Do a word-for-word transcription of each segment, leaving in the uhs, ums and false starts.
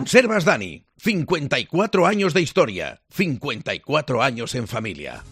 Conservas Dani, cincuenta y cuatro años de historia, cincuenta y cuatro años en familia.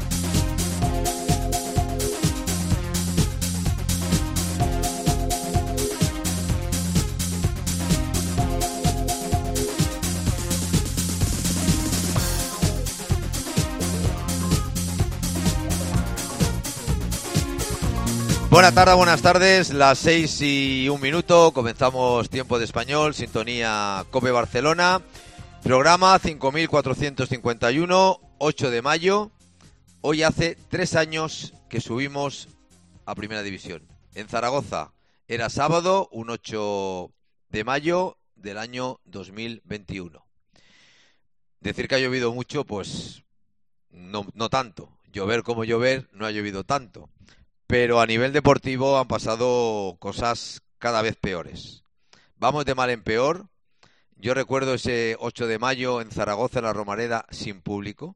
Buenas tardes, buenas tardes, las seis y un minuto, comenzamos Tiempo de Español, sintonía COPE Barcelona, programa cinco mil cuatrocientos cincuenta y uno, ocho de mayo, hoy hace tres años que subimos a Primera División. En Zaragoza era sábado, un ocho de mayo del año dos mil veintiuno. Decir que ha llovido mucho, pues no, no tanto, llover como llover, no ha llovido tanto. Pero a nivel deportivo han pasado cosas cada vez peores. Vamos de mal en peor. Yo recuerdo ese ocho de mayo en Zaragoza, en la Romareda, sin público,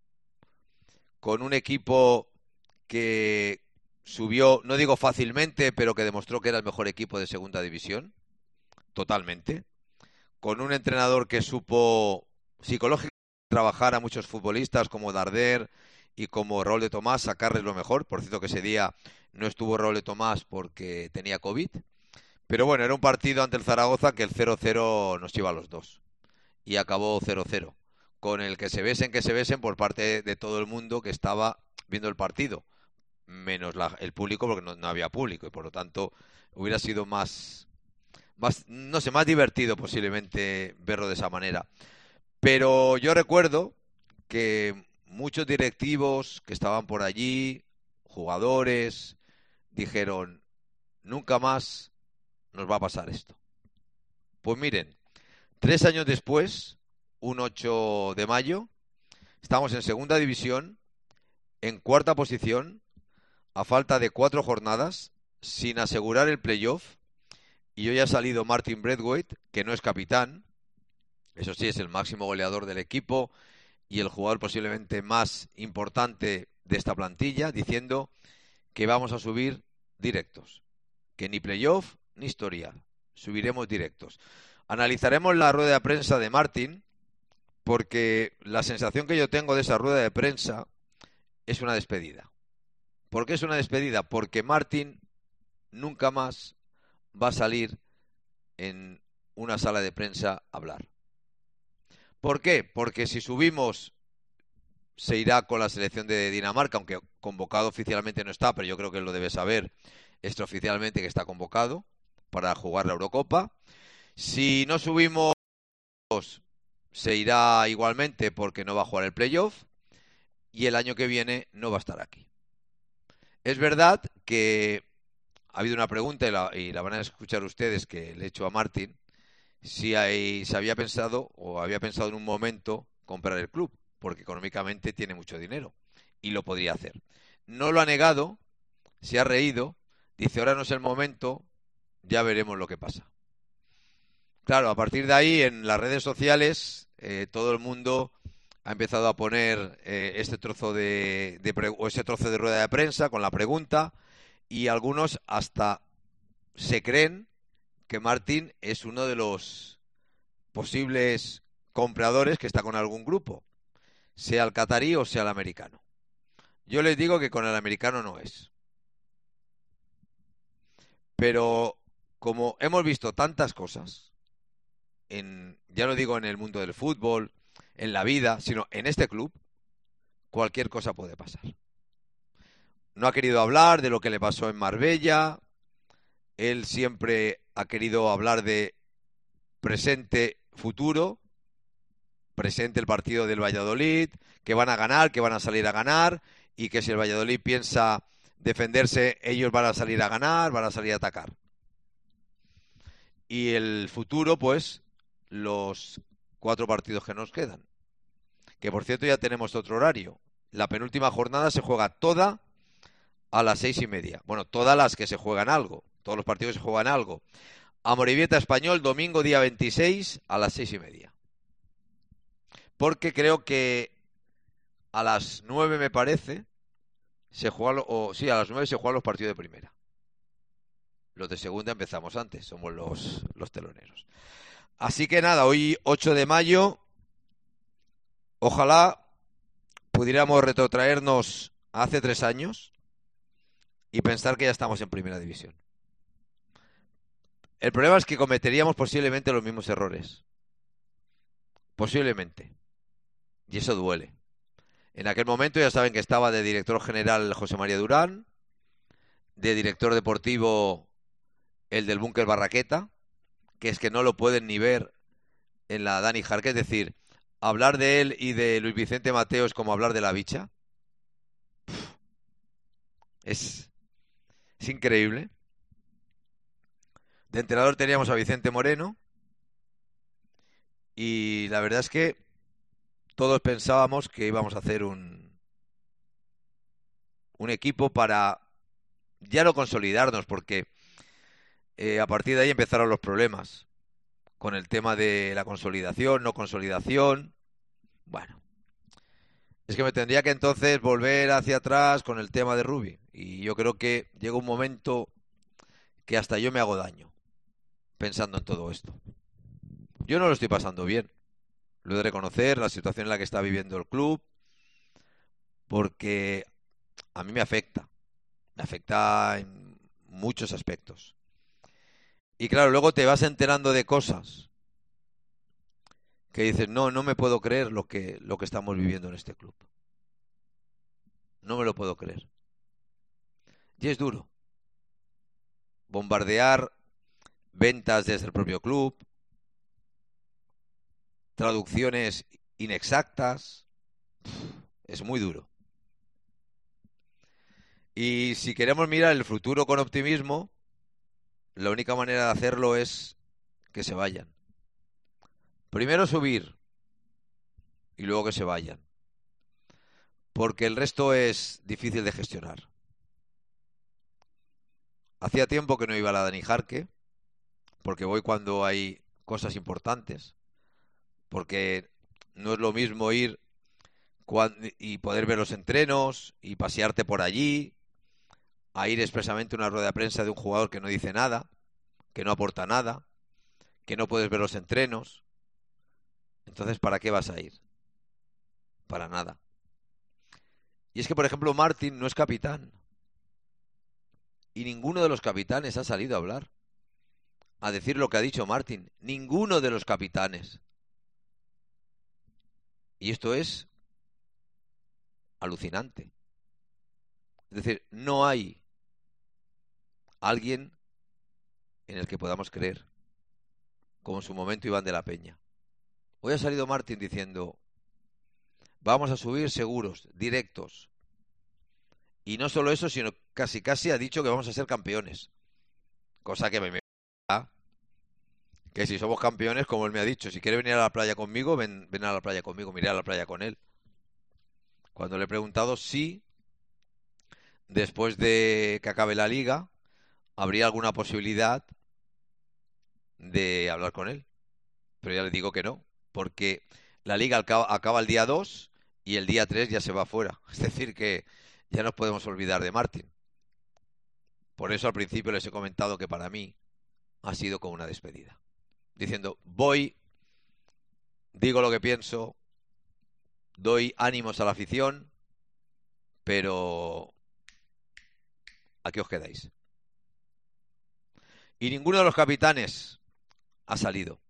con un equipo que subió, no digo fácilmente, pero que demostró que era el mejor equipo de segunda división, totalmente, con un entrenador que supo psicológicamente trabajar a muchos futbolistas como Darder y como Raúl de Tomás, sacarles lo mejor. Por cierto que ese día no estuvo Raúl de Tomás porque tenía COVID. Pero bueno, era un partido ante el Zaragoza que el cero cero nos lleva a los dos. Y acabó cero cero. Con el que se besen, que se besen por parte de todo el mundo que estaba viendo el partido. Menos la, el público, porque no, no había público. Y por lo tanto hubiera sido más, más, no sé, más divertido posiblemente verlo de esa manera. Pero yo recuerdo que muchos directivos que estaban por allí, jugadores, dijeron, nunca más nos va a pasar esto. Pues miren, tres años después, un ocho de mayo, estamos en segunda división, en cuarta posición, a falta de cuatro jornadas, sin asegurar el playoff, y hoy ha salido Martin Braithwaite, que no es capitán, eso sí, es el máximo goleador del equipo, y el jugador posiblemente más importante de esta plantilla, diciendo que vamos a subir directos, que ni playoff ni historia, subiremos directos. Analizaremos la rueda de prensa de Martin, porque la sensación que yo tengo de esa rueda de prensa es una despedida. ¿Por qué es una despedida? Porque Martin nunca más va a salir en una sala de prensa a hablar. ¿Por qué? Porque si subimos se irá con la selección de Dinamarca, aunque convocado oficialmente no está, pero yo creo que él lo debe saber extraoficialmente que está convocado para jugar la Eurocopa. Si no subimos se irá igualmente porque no va a jugar el playoff y el año que viene no va a estar aquí. Es verdad que ha habido una pregunta y la, y la van a escuchar ustedes que le he hecho a Martin, si hay, se había pensado o había pensado en un momento comprar el club, porque económicamente tiene mucho dinero y lo podría hacer. No lo ha negado, se ha reído, dice ahora no es el momento, ya veremos lo que pasa. Claro, a partir de ahí en las redes sociales eh, todo el mundo ha empezado a poner eh, este trozo de, de pre- o ese trozo de rueda de prensa con la pregunta y algunos hasta se creen que Martin es uno de los posibles compradores que está con algún grupo, sea el catarí o sea el americano. Yo les digo que con el americano no es. Pero como hemos visto tantas cosas, en, ya no digo en el mundo del fútbol, en la vida, sino en este club, cualquier cosa puede pasar. No ha querido hablar de lo que le pasó en Marbella. Él siempre ha querido hablar de presente, futuro, presente el partido del Valladolid, que van a ganar, que van a salir a ganar, y que si el Valladolid piensa defenderse, ellos van a salir a ganar, van a salir a atacar. Y el futuro, pues, los cuatro partidos que nos quedan. Que por cierto ya tenemos otro horario. La penúltima jornada se juega toda a las seis y media. Bueno, todas las que se juegan algo. Todos los partidos se juegan algo. Amorebieta Español, domingo día veintiséis a las seis y media. Porque creo que a las nueve me parece se juega, o sí, a las nueve se juegan los partidos de primera. Los de segunda empezamos antes, somos los, los teloneros. Así que nada, hoy ocho de mayo, ojalá pudiéramos retrotraernos a hace tres años y pensar que ya estamos en primera división. El problema es que cometeríamos posiblemente los mismos errores. Posiblemente. Y eso duele. En aquel momento ya saben que estaba de director general José María Durán, de director deportivo el del Búnker Barraqueta, que es que no lo pueden ni ver en la Dani Jarque, es decir, hablar de él y de Luis Vicente Mateo es como hablar de la bicha. Es, es increíble. De entrenador teníamos a Vicente Moreno y la verdad es que todos pensábamos que íbamos a hacer un, un equipo para ya no consolidarnos, porque eh, a partir de ahí empezaron los problemas con el tema de la consolidación, no consolidación. Bueno, es que me tendría que entonces volver hacia atrás con el tema de Rubi. Y yo creo que llega un momento que hasta yo me hago daño pensando en todo esto. Yo no lo estoy pasando bien. Lo he de reconocer, la situación en la que está viviendo el club, porque a mí me afecta. Me afecta en muchos aspectos. Y claro, luego te vas enterando de cosas que dices, no, no me puedo creer lo que, lo que estamos viviendo en este club. No me lo puedo creer. Y es duro. Bombardear ventas desde el propio club, traducciones inexactas, es muy duro. Y si queremos mirar el futuro con optimismo, la única manera de hacerlo es que se vayan. Primero subir y luego que se vayan. Porque el resto es difícil de gestionar. Hacía tiempo que no iba a la Dani Jarque, porque voy cuando hay cosas importantes. Porque no es lo mismo ir y poder ver los entrenos y pasearte por allí, a ir expresamente a una rueda de prensa de un jugador que no dice nada, que no aporta nada, que no puedes ver los entrenos. Entonces, ¿para qué vas a ir? Para nada. Y es que, por ejemplo, Martín no es capitán. Y ninguno de los capitanes ha salido a hablar, a decir lo que ha dicho Martín. Ninguno de los capitanes. Y esto es alucinante. Es decir, no hay alguien en el que podamos creer, como en su momento Iván de la Peña. Hoy ha salido Martín diciendo, vamos a subir seguros, directos. Y no solo eso, sino casi casi ha dicho que vamos a ser campeones. Cosa que me me que si somos campeones, como él me ha dicho, si quiere venir a la playa conmigo, ven, ven a la playa conmigo, miré a la playa con él. Cuando le he preguntado si después de que acabe la liga habría alguna posibilidad de hablar con él. Pero ya le digo que no, porque la liga acaba, acaba el día dos y el día tres ya se va fuera. Es decir, que ya nos podemos olvidar de Martín. Por eso al principio les he comentado que para mí ha sido como una despedida. Diciendo, voy, digo lo que pienso, doy ánimos a la afición, pero ¿a qué os quedáis? Y ninguno de los capitanes ha salido.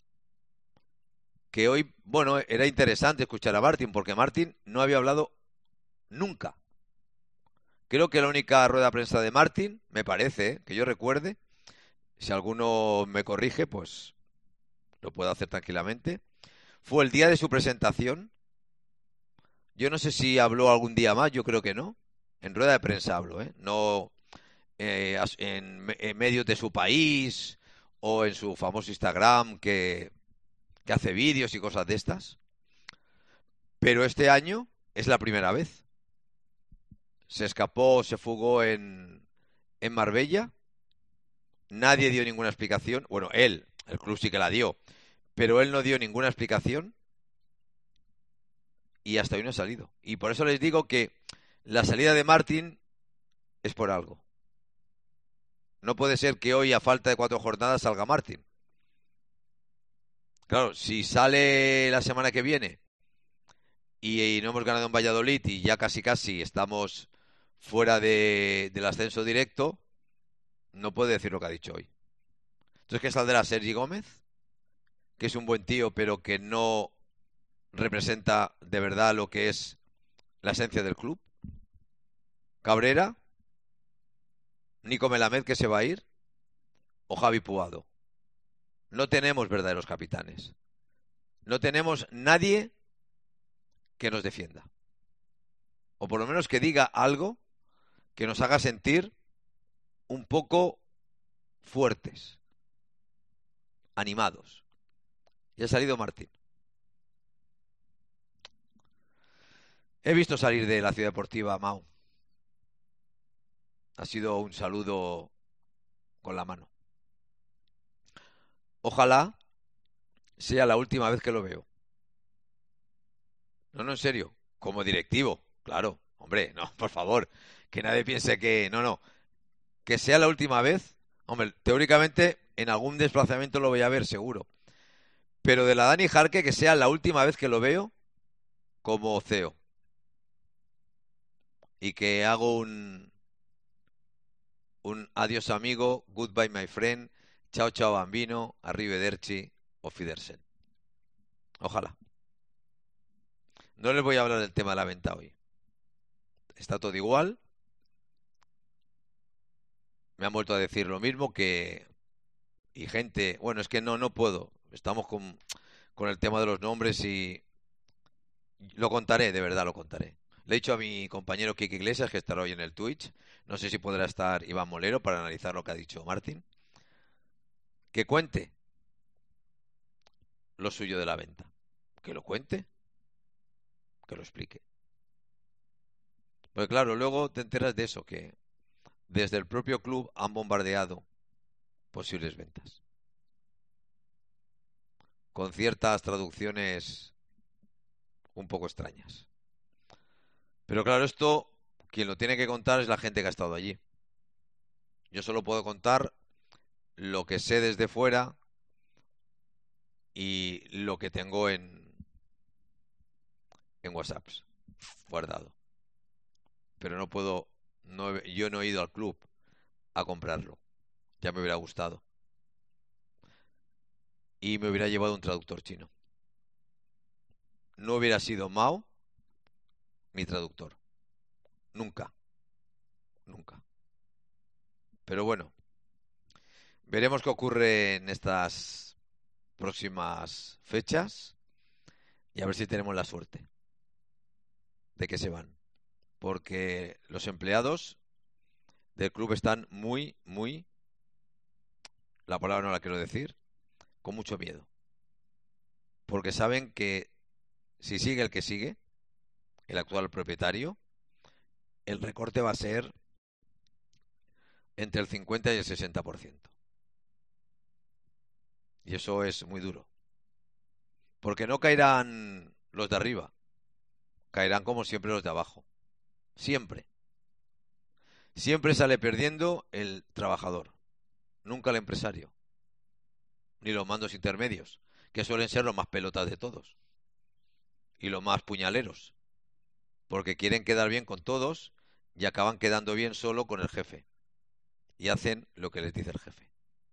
Que hoy, bueno, era interesante escuchar a Martín, porque Martín no había hablado nunca. Creo que la única rueda de prensa de Martín, me parece, que yo recuerde, si alguno me corrige, pues lo puedo hacer tranquilamente, fue el día de su presentación. Yo no sé si habló algún día más, yo creo que no. En rueda de prensa hablo, ¿eh? No eh, en, en medios de su país o en su famoso Instagram que, que hace vídeos y cosas de estas. Pero este año es la primera vez. Se escapó, se fugó en, en Marbella. Nadie dio ninguna explicación. Bueno, él, el club sí que la dio, pero él no dio ninguna explicación y hasta hoy no ha salido. Y por eso les digo que la salida de Martín es por algo. No puede ser que hoy, a falta de cuatro jornadas, salga Martín. Claro, si sale la semana que viene y, y no hemos ganado en Valladolid y ya casi casi estamos fuera de, del ascenso directo, no puede decir lo que ha dicho hoy. Entonces, ¿qué saldrá? Sergi Gómez, que es un buen tío, pero que no representa de verdad lo que es la esencia del club. Cabrera, Nico Melamed, que se va a ir, o Javi Puado. No tenemos verdaderos capitanes. No tenemos nadie que nos defienda. O por lo menos que diga algo que nos haga sentir un poco fuertes, animados. Y ha salido Martín. He visto salir de la Ciudad Deportiva a Mau. Ha sido un saludo con la mano. Ojalá sea la última vez que lo veo. No, no, en serio. Como directivo, claro. Hombre, no, por favor. Que nadie piense que... No, no. Que sea la última vez. Hombre, teóricamente en algún desplazamiento lo voy a ver, seguro. Pero de la Dani Jarque, que sea la última vez que lo veo como C E O. Y que hago un... Un adiós amigo, goodbye my friend, chao chao bambino, arrivederci, auf Wiedersehen. Ojalá. No les voy a hablar del tema de la venta hoy. Está todo igual. Me han vuelto a decir lo mismo que... Y gente... Bueno, es que no, no puedo. Estamos con, con el tema de los nombres y... Lo contaré, de verdad lo contaré. Le he dicho a mi compañero Kike Iglesias, que estará hoy en el Twitch. No sé si podrá estar Iván Molero para analizar lo que ha dicho Martín. Que cuente lo suyo de la venta. Que lo cuente. Que lo explique. Pues claro, luego te enteras de eso, que desde el propio club han bombardeado posibles ventas. Con ciertas traducciones un poco extrañas. Pero claro, esto, quien lo tiene que contar es la gente que ha estado allí. Yo solo puedo contar lo que sé desde fuera y lo que tengo en, en WhatsApp guardado. Pero no puedo, no, yo no he ido al club a comprarlo. Ya me hubiera gustado. Y me hubiera llevado un traductor chino. No hubiera sido Mao mi traductor. Nunca. Nunca. Pero bueno, veremos qué ocurre en estas próximas fechas y a ver si tenemos la suerte de que se van. Porque los empleados del club están muy, muy, la palabra no la quiero decir, con mucho miedo. Porque saben que si sigue el que sigue, el actual propietario, el recorte va a ser entre el cincuenta y el sesenta por ciento. Y eso es muy duro. Porque no caerán los de arriba, caerán como siempre los de abajo. Siempre. Siempre sale perdiendo el trabajador, nunca el empresario, ni los mandos intermedios, que suelen ser los más pelotas de todos y los más puñaleros, porque quieren quedar bien con todos y acaban quedando bien solo con el jefe y hacen lo que les dice el jefe.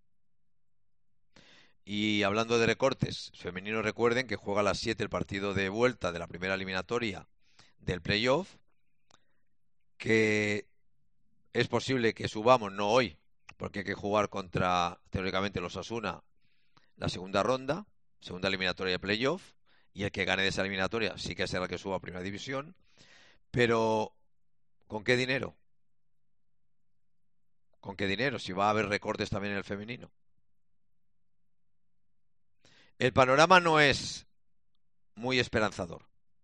Y hablando de recortes femeninos, recuerden que juega a las siete el partido de vuelta de la primera eliminatoria del playoff, que es posible que subamos, no hoy, porque hay que jugar contra, teóricamente, los Osasuna la segunda ronda, segunda eliminatoria de playoff, y el que gane de esa eliminatoria sí que será el que suba a primera división. Pero, ¿con qué dinero? ¿Con qué dinero? Si va a haber recortes también en el femenino. El panorama no es muy esperanzador.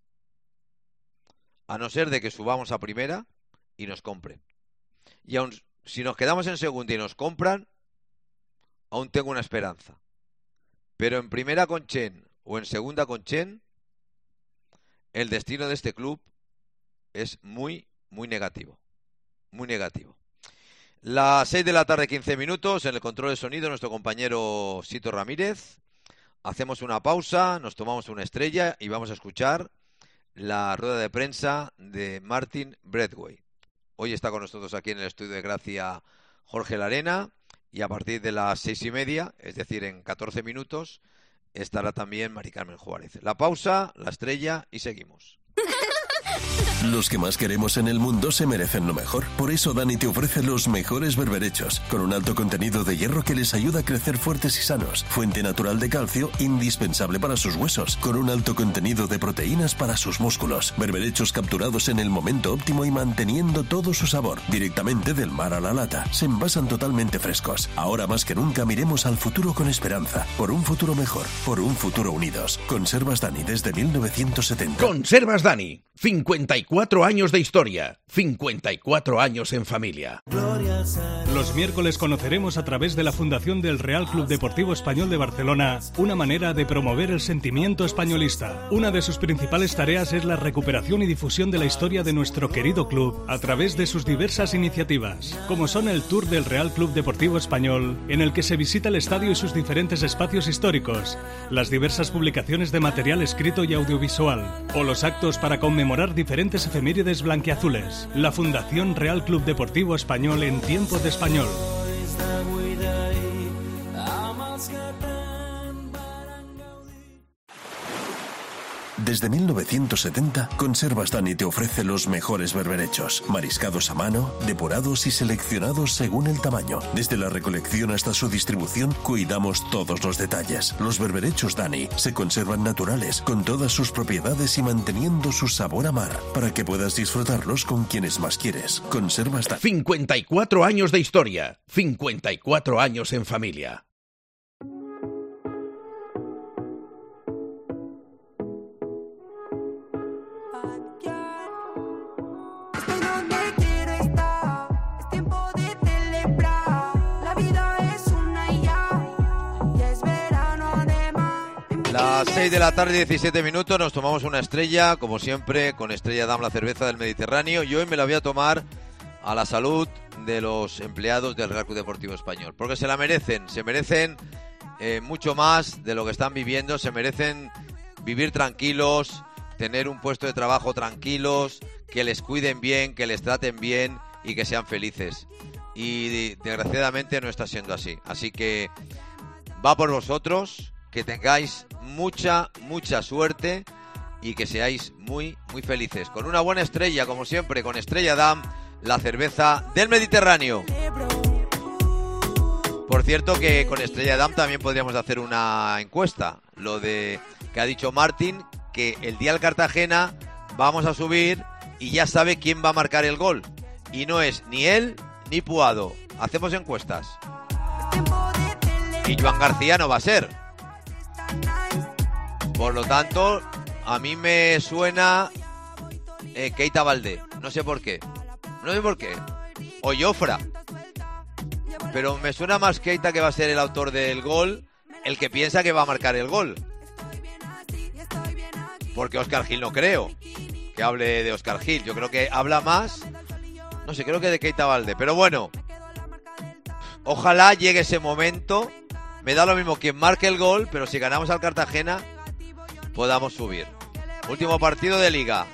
A no ser de que subamos a primera y nos compren. Y aun si nos quedamos en segunda y nos compran, aún tengo una esperanza. Pero en primera con Chen o en segunda con Chen, el destino de este club es muy, muy negativo. Muy negativo. Las seis de la tarde, quince minutos, en el control de sonido, nuestro compañero Sito Ramírez. hacemos una pausa, nos tomamos una estrella y vamos a escuchar la rueda de prensa de Martin Brathwaite. Hoy está con nosotros aquí en el estudio de Gracia Jorge Larena y a partir de las seis y media, es decir, en catorce minutos, estará también Mari Carmen Juárez. La pausa, la estrella y seguimos. Los que más queremos en el mundo se merecen lo mejor. Por eso Dani te ofrece los mejores berberechos, con un alto contenido de hierro que les ayuda a crecer fuertes y sanos. Fuente natural de calcio, indispensable para sus huesos, con un alto contenido de proteínas para sus músculos. Berberechos capturados en el momento óptimo y manteniendo todo su sabor. Directamente del mar a la lata. Se envasan totalmente frescos. Ahora más que nunca miremos al futuro con esperanza. Por un futuro mejor. Por un futuro unidos. Conservas Dani desde mil novecientos setenta. Conservas Dani. cincuenta y cuatro años de historia, cincuenta y cuatro años en familia. Los miércoles conoceremos a través de la Fundación del Real Club Deportivo Español de Barcelona una manera de promover el sentimiento españolista. Una de sus principales tareas es la recuperación y difusión de la historia de nuestro querido club a través de sus diversas iniciativas, como son el Tour del Real Club Deportivo Español, en el que se visita el estadio y sus diferentes espacios históricos, las diversas publicaciones de material escrito y audiovisual, o los actos para conmemorar diferentes efemérides blanquiazules. La Fundación Real Club Deportivo Español en tiempo de español. Desde mil novecientos setenta, Conservas Dani te ofrece los mejores berberechos, mariscados a mano, depurados y seleccionados según el tamaño. Desde la recolección hasta su distribución, cuidamos todos los detalles. Los berberechos Dani se conservan naturales, con todas sus propiedades y manteniendo su sabor a mar, para que puedas disfrutarlos con quienes más quieres. Conservas Dani. cincuenta y cuatro años de historia, cincuenta y cuatro años en familia. Las seis de la tarde, diecisiete minutos, nos tomamos una estrella, como siempre, con Estrella Damm, la cerveza del Mediterráneo, y hoy me la voy a tomar a la salud de los empleados del Real Club Deportivo Español, porque se la merecen, se merecen eh, mucho más de lo que están viviendo, se merecen vivir tranquilos, tener un puesto de trabajo tranquilos, que les cuiden bien, que les traten bien y que sean felices. Y desgraciadamente no está siendo así, así que va por vosotros. Que tengáis mucha, mucha suerte y que seáis muy, muy felices. Con una buena estrella, como siempre, con Estrella Damm, la cerveza del Mediterráneo. Por cierto que con Estrella Damm también podríamos hacer una encuesta. Lo de que ha dicho Martín, que el día del Cartagena vamos a subir y ya sabe quién va a marcar el gol. Y no es ni él ni Puado. Hacemos encuestas. Y Joan García no va a ser. Por lo tanto, a mí me suena eh, Keita Baldé. No sé por qué. No sé por qué. O Jofra. Pero me suena más Keita, que va a ser el autor del gol, el que piensa que va a marcar el gol. Porque Óscar Gil no creo que hable de Óscar Gil. Yo creo que habla más, no sé, creo que de Keita Baldé. Pero bueno, ojalá llegue ese momento. Me da lo mismo quien marque el gol, pero si ganamos al Cartagena, podamos subir. Último partido de Liga.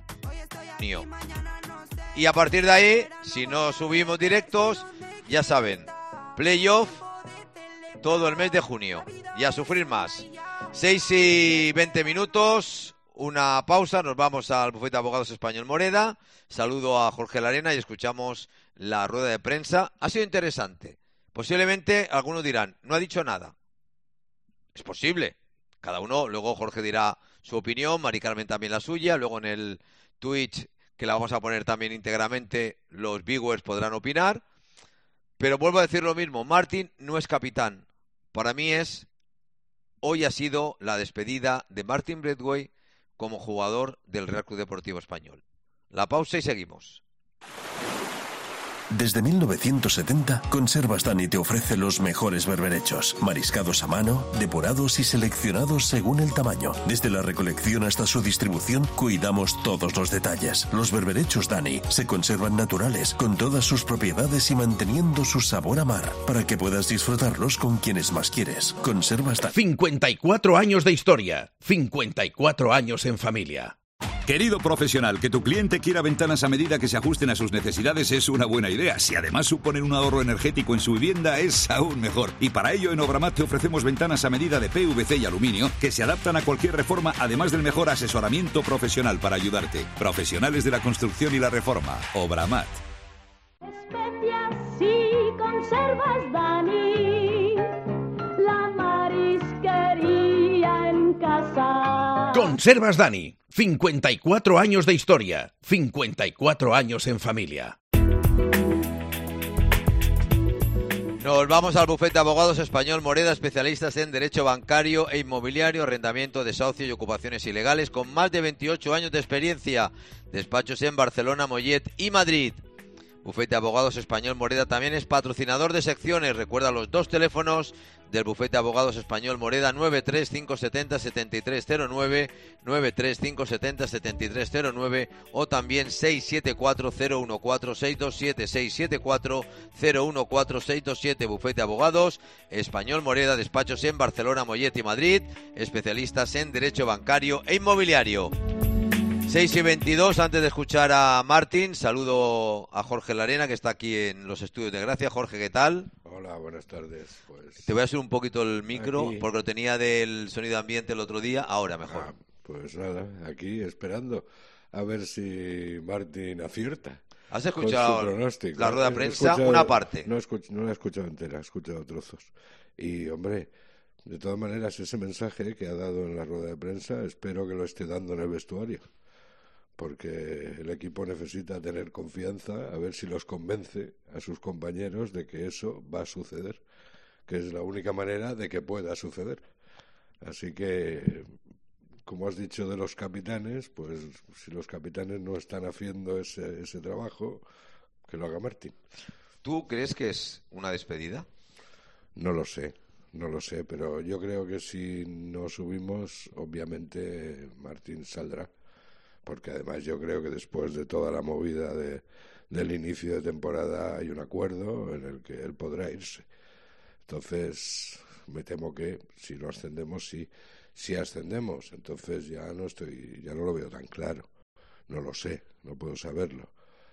Y a partir de ahí, si no subimos directos, ya saben, playoff todo el mes de junio. Y a sufrir más. seis y veinte minutos, una pausa, nos vamos al bufete de abogados Español Moreda. Saludo a Jorge Larena y escuchamos la rueda de prensa. Ha sido interesante. Posiblemente algunos dirán, no ha dicho nada. Es posible. Cada uno, luego Jorge dirá su opinión, Mari Carmen también la suya. Luego en el Twitch, que la vamos a poner también íntegramente, los viewers podrán opinar. Pero vuelvo a decir lo mismo, Martín no es capitán. Para mí es, hoy ha sido la despedida de Martin Brathwaite como jugador del Real Club Deportivo Español. La pausa y seguimos. Desde mil novecientos setenta, Conservas Dani te ofrece los mejores berberechos, mariscados a mano, depurados y seleccionados según el tamaño. Desde la recolección hasta su distribución, cuidamos todos los detalles. Los berberechos Dani se conservan naturales, con todas sus propiedades y manteniendo su sabor a mar, para que puedas disfrutarlos con quienes más quieres. Conservas Dani. cincuenta y cuatro años de historia, cincuenta y cuatro años en familia. Querido profesional, que tu cliente quiera ventanas a medida que se ajusten a sus necesidades es una buena idea. Si además suponen un ahorro energético en su vivienda, es aún mejor. Y para ello, en Obramat te ofrecemos ventanas a medida de P V C y aluminio que se adaptan a cualquier reforma, además del mejor asesoramiento profesional para ayudarte. Profesionales de la construcción y la reforma. Obramat. Especias y conservas Dani, la marisquería en casa. Conservas Dani, cincuenta y cuatro años de historia, cincuenta y cuatro años en familia. Nos vamos al bufete de abogados Español Moreda, especialistas en derecho bancario e inmobiliario, arrendamiento, desahucio y ocupaciones ilegales, con más de veintiocho años de experiencia. Despachos en Barcelona, Mollet y Madrid. Bufete de Abogados Español Moreda también es patrocinador de secciones. Recuerda los dos teléfonos del Bufete de Abogados Español Moreda: nueve tres cinco siete cero siete tres cero nueve, nueve tres cinco siete cero siete tres cero nueve o también seis siete cuatro cero uno cuatro seis dos siete, seis siete cuatro cero uno cuatro seis dos siete. Bufete de Abogados Español Moreda, despachos en Barcelona, Mollet y Madrid, especialistas en derecho bancario e inmobiliario. seis y veintidós, antes de escuchar a Martín, saludo a Jorge Larena, que está aquí en los estudios de Gracia. Jorge, ¿qué tal? Hola, buenas tardes. Pues... Te voy a subir un poquito el micro, aquí... porque lo tenía del sonido ambiente el otro día, ahora mejor. Ah, pues nada, aquí esperando a ver si Martín acierta. ¿Has escuchado la rueda de prensa? Escuchado, una parte. No, escuch, no la he escuchado entera, he escuchado trozos. Y, hombre, de todas maneras, ese mensaje que ha dado en la rueda de prensa, espero que lo esté dando en el vestuario. Porque el equipo necesita tener confianza, a ver si los convence a sus compañeros de que eso va a suceder, que es la única manera de que pueda suceder. Así que, como has dicho de los capitanes, pues si los capitanes no están haciendo ese, ese trabajo, que lo haga Martín. ¿Tú crees que es una despedida? No lo sé, no lo sé, pero yo creo que si no subimos, obviamente Martín saldrá. Porque además yo creo que después de toda la movida de, del inicio de temporada hay un acuerdo en el que él podrá irse. Entonces, me temo que si no ascendemos, sí. Si ascendemos, entonces ya no estoy, ya no lo veo tan claro. No lo sé, no puedo saberlo.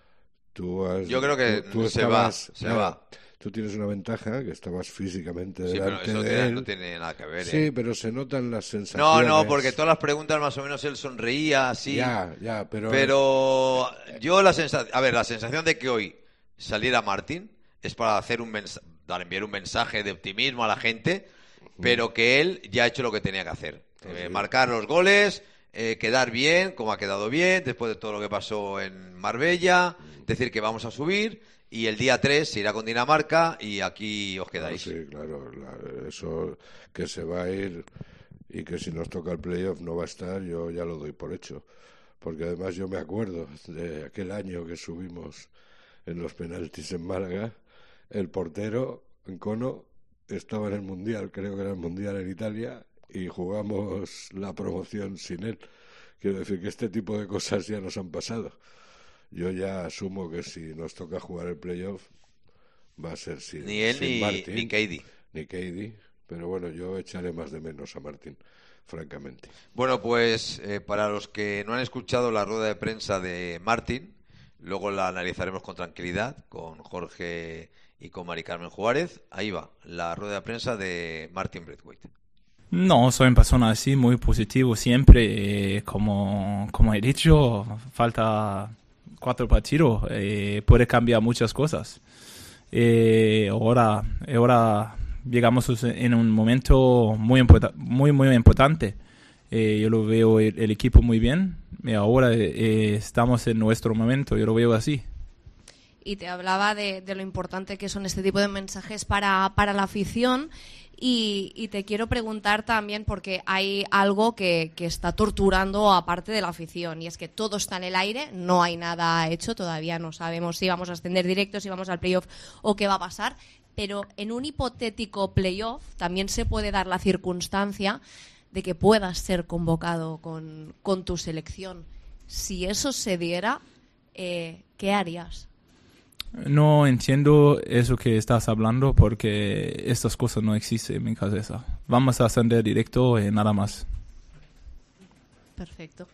Tú has, yo creo que tú, tú se estabas, va, se nada, va. Tú tienes una ventaja, que estabas físicamente sí, delante pero eso de tiene, él. no tiene nada que ver. Sí, ¿eh? pero se notan las No, sensaciones. no, porque todas las preguntas más o menos él sonreía así. Ya, ya, pero... Pero yo la sensación... A ver, la sensación de que hoy saliera Martín es para hacer un mens- dar enviar un mensaje de optimismo a la gente, pero que él ya ha hecho lo que tenía que hacer. Eh, marcar los goles, eh, quedar bien, como ha quedado bien, después de todo lo que pasó en Marbella, decir que vamos a subir... Y el día tres se irá con Dinamarca y aquí os quedáis. Ah, sí, claro, la, eso que se va a ir y que si nos toca el playoff no va a estar, yo ya lo doy por hecho. Porque además yo me acuerdo de aquel año que subimos en los penaltis en Málaga, el portero, Encono, estaba en el Mundial, creo que era el Mundial en Italia, y jugamos la promoción sin él. Quiero decir que este tipo de cosas ya nos han pasado. Yo ya asumo que si nos toca jugar el playoff va a ser sin, ni él sin ni, Martín, ni Katie. Ni Katie, pero bueno, yo echaré más de menos a Martín, francamente. Bueno, pues eh, para los que no han escuchado la rueda de prensa de Martín, luego la analizaremos con tranquilidad con Jorge y con Mari Carmen Juárez. Ahí va, la rueda de prensa de Martin Braithwaite. No, soy una persona así, muy positivo siempre. Eh, como, como he dicho, falta... cuatro partidos, eh, puede cambiar muchas cosas. Eh, ahora, ahora llegamos en un momento muy, import- muy, muy importante. Eh, yo lo veo el, el equipo muy bien y ahora eh, estamos en nuestro momento, yo lo veo así. y te hablaba de, de lo importante que son este tipo de mensajes para, para la afición. Y, y te quiero preguntar también, porque hay algo que, que está torturando aparte de la afición, y es que todo está en el aire, no hay nada hecho, todavía no sabemos si vamos a ascender directo, si vamos al playoff o qué va a pasar, pero en un hipotético playoff también se puede dar la circunstancia de que puedas ser convocado con, con tu selección. Si eso se diera, eh, ¿qué harías? No entiendo eso que estás hablando porque estas cosas no existen en mi cabeza. Vamos a ascender directo y nada más. Perfecto.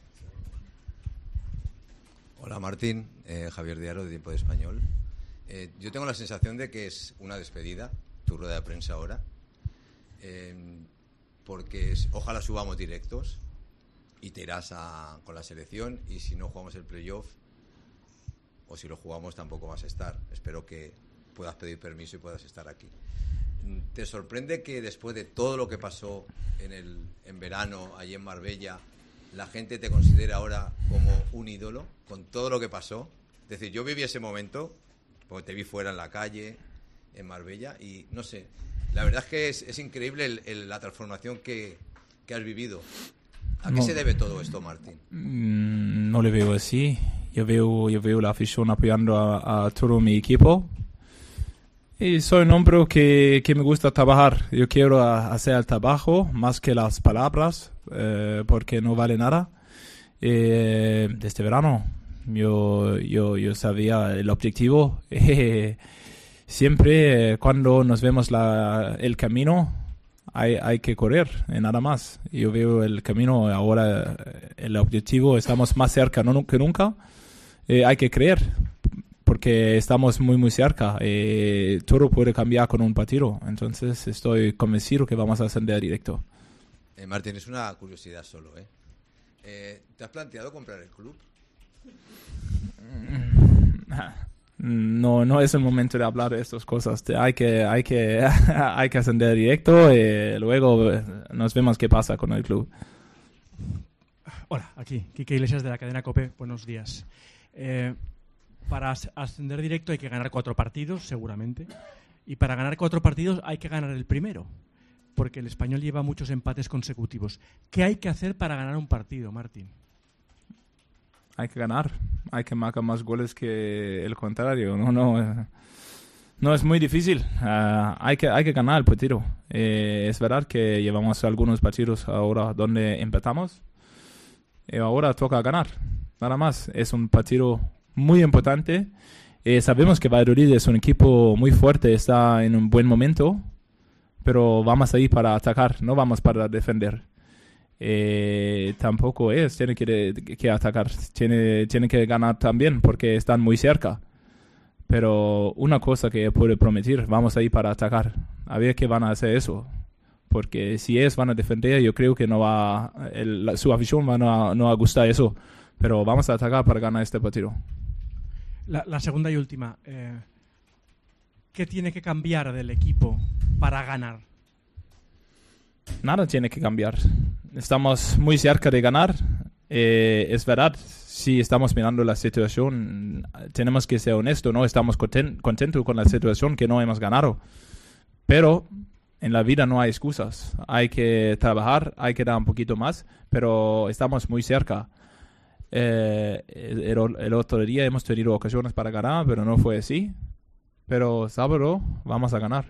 Hola Martín, eh, Javier Diaro de Tiempo de Español. Eh, yo tengo la sensación de que es una despedida, tu rueda de prensa ahora, eh, porque es, ojalá subamos directos y te irás a, con la selección, y si no jugamos el playoff, o si lo jugamos tampoco vas a estar. Espero que puedas pedir permiso y puedas estar aquí. ¿Te sorprende que después de todo lo que pasó en el en verano allí en Marbella, la gente te considere ahora como un ídolo con todo lo que pasó? Es decir, yo viví ese momento porque te vi fuera en la calle en Marbella y no sé, la verdad es que es, es increíble el, el, la transformación que, que has vivido. ¿A qué no, se debe todo esto, Martín? No le veo así. Yo veo, yo veo la afición apoyando a, a todo mi equipo. Y soy un hombre que, que me gusta trabajar. Yo quiero a, hacer el trabajo más que las palabras, eh, porque no vale nada. Eh, desde verano yo, yo, yo sabía el objetivo. Eh, siempre eh, cuando nos vemos la, el camino, hay, hay que correr, y nada más. Yo veo el camino ahora, el objetivo, estamos más cerca no, que nunca. Eh, hay que creer, porque estamos muy muy cerca. Eh, todo puede cambiar con un partido, entonces estoy convencido que vamos a ascender directo. Eh, Martín, es una curiosidad solo, ¿eh? Eh, ¿Te has planteado comprar el club? No, no es el momento de hablar de estas cosas. Hay que, hay que, hay que ascender directo y luego nos vemos qué pasa con el club. Hola, aquí, Quique Iglesias de la cadena COPE. Buenos días. Eh, para ascender directo hay que ganar cuatro partidos, seguramente. Y para ganar cuatro partidos hay que ganar el primero, porque el Español lleva muchos empates consecutivos. ¿Qué hay que hacer para ganar un partido, Martín? Hay que ganar. Hay que marcar más goles que el contrario. No, no, no es muy difícil. Uh, hay que, hay que ganar el partido. Eh, es verdad que llevamos algunos partidos ahora donde empatamos. Y ahora toca ganar. Nada más. Es un partido muy importante. Eh, sabemos que Valladolid es un equipo muy fuerte, está en un buen momento, pero vamos a ir para atacar, no vamos para defender. Eh, tampoco es, tiene que, que atacar, tiene, tiene que ganar también porque están muy cerca. Pero una cosa que puedo prometer, vamos a ir para atacar. A ver qué van a hacer eso. Porque si es van a defender, yo creo que no va el, la, su afición va a, no va a gustar eso. Pero vamos a atacar para ganar este partido. La, la segunda y última. Eh, ¿Qué tiene que cambiar del equipo para ganar? Nada tiene que cambiar. Estamos muy cerca de ganar. Eh, es verdad, si estamos mirando la situación, tenemos que ser honestos, ¿no? Estamos content- contentos con la situación que no hemos ganado. Pero en la vida no hay excusas. Hay que trabajar, hay que dar un poquito más, pero estamos muy cerca. Eh, el, el otro día hemos tenido ocasiones para ganar, pero no fue así. Pero sábado vamos a ganar.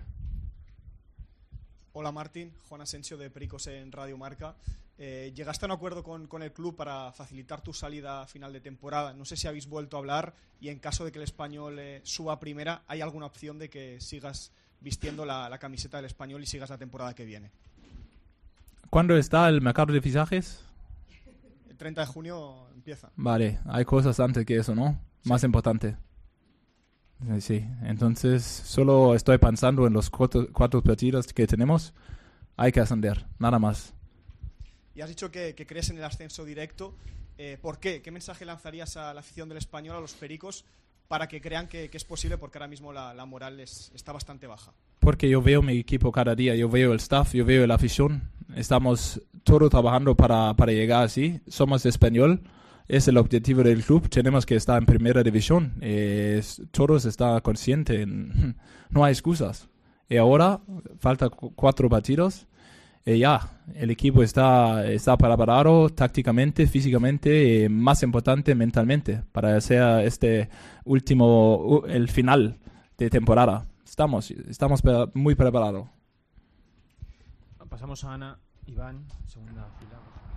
Hola Martín, Juan Asensio de Pericos en Radio Marca. Eh, ¿Llegaste a un acuerdo con, con el club para facilitar tu salida a final de temporada? No sé si habéis vuelto a hablar y en caso de que el Español eh, suba a primera, ¿hay alguna opción de que sigas vistiendo la, la camiseta del Español y sigas la temporada que viene? ¿Cuándo está el mercado de fichajes? El treinta de junio empieza. Vale, hay cosas antes que eso, ¿no? Sí. Más importante. Sí, entonces solo estoy pensando en los cuatro, cuatro partidos que tenemos. Hay que ascender, nada más. Y has dicho que, que crees en el ascenso directo. Eh, ¿Por qué? ¿Qué mensaje lanzarías a la afición del Español, a los Pericos, para que crean que, que es posible? Porque ahora mismo la, la moral es, está bastante baja. Porque yo veo mi equipo cada día, yo veo el staff, yo veo la afición. Estamos todos trabajando para, para llegar así. Somos Español. es el objetivo del club. Tenemos que estar en primera división. Eh, todos están conscientes. No hay excusas. Y ahora falta cu- cuatro partidos. Y ya, el equipo está, está preparado tácticamente, físicamente y más importante mentalmente para hacer este último, el final de temporada. Estamos, estamos pre- muy preparados. Pasamos a Ana, Iván, segunda fila.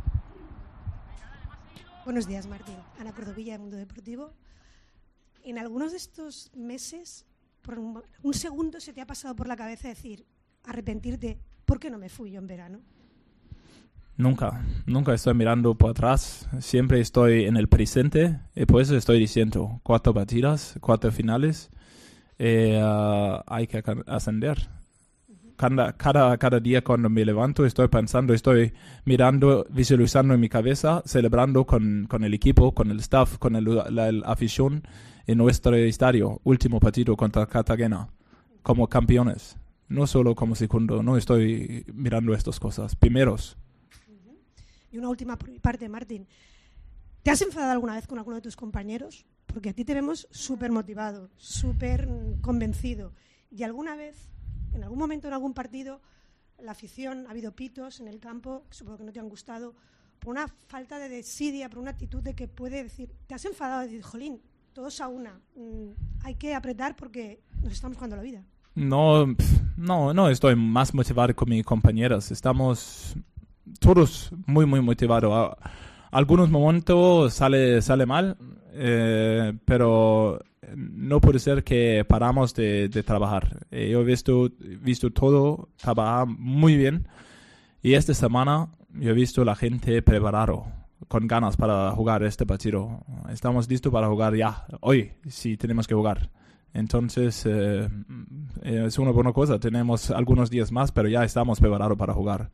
Buenos días, Martín. Ana Cordovilla, de Mundo Deportivo. En algunos de estos meses, por un, un segundo se te ha pasado por la cabeza decir, arrepentirte, ¿por qué no me fui yo en verano? Nunca, nunca estoy mirando por atrás. Siempre estoy en el presente y por eso estoy diciendo cuatro partidas, cuatro finales. Eh, uh, hay que ascender. Cada, cada, cada día cuando me levanto estoy pensando, estoy mirando, visualizando en mi cabeza, celebrando con, con el equipo, con el staff, con el, la, la afición en nuestro estadio. Último partido contra Cartagena, como campeones. No solo como segundo, no estoy mirando estas cosas. Primeros. Y una última por mi parte, Martín. ¿Te has enfadado alguna vez con alguno de tus compañeros? Porque a ti te vemos súper motivado, súper convencido. ¿Y alguna vez, en algún momento, en algún partido, la afición, ha habido pitos en el campo, que supongo que no te han gustado, por una falta de desidia, por una actitud de que puede decir, te has enfadado y decir, jolín, todos a una, mm, hay que apretar porque nos estamos jugando la vida? No, no, no estoy más motivado con mis compañeros. Estamos todos muy, muy motivados. A, algunos momentos sale, sale mal, eh, pero no puede ser que paramos de, de trabajar. Eh, yo he visto, visto todo trabajar muy bien y esta semana yo he visto la gente preparado, con ganas para jugar este partido. Estamos listos para jugar ya, hoy, si tenemos que jugar. Entonces, eh, es una buena cosa. Tenemos algunos días más, pero ya estamos preparados para jugar.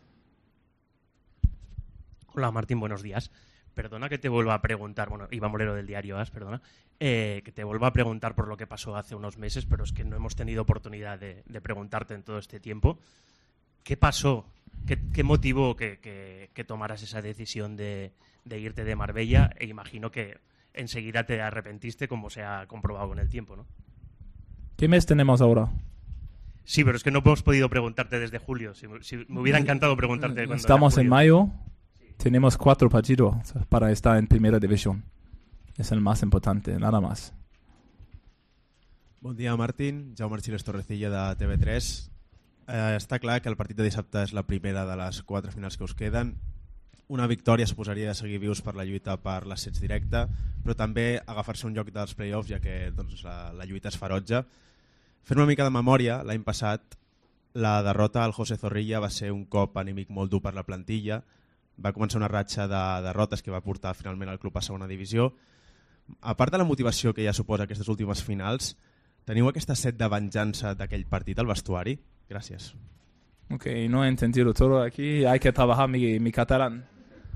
Hola, Martín, buenos días. Perdona que te vuelva a preguntar, bueno, Iván Molero del diario AS, perdona, eh, que te vuelva a preguntar por lo que pasó hace unos meses, pero es que no hemos tenido oportunidad de, de preguntarte en todo este tiempo. ¿Qué pasó? ¿Qué, qué motivó que, que, que tomaras esa decisión de, de irte de Marbella? E imagino que enseguida te arrepentiste, como se ha comprobado con el tiempo, ¿no? ¿Qué mes tenemos ahora? Sí, pero es que no hemos podido preguntarte desde julio. Si, si me hubiera encantado preguntarte cuando Estamos era en julio. mayo. Sí. Tenemos cuatro partidos para estar en primera división. Es el más importante, nada más. Bon dia, Martín. Jaume Arxiles Torrecilla, de T V tres. Eh, està clar que el partit de dissabte és la primera de les quatre finals que us queden. Una victòria suposaria de seguir vius per la lluita per l'ascens directe, però també agafar-se un lloc dels play-offs, ja que doncs, la, la lluita és ferotge. Fent una mica de memòria, l'any passat la derrota al José Zorrilla va ser un cop anímic molt dur per la plantilla. Va començar una ratxa de derrotes que va portar finalment el club a segona divisió. A part de la motivació que ja suposa aquestes últimes finals, teniu aquesta set de venjança d'aquell partit al vestuari? Gràcies. Ok, no he entendido todo aquí. Hay que trabajar mi, mi catalán.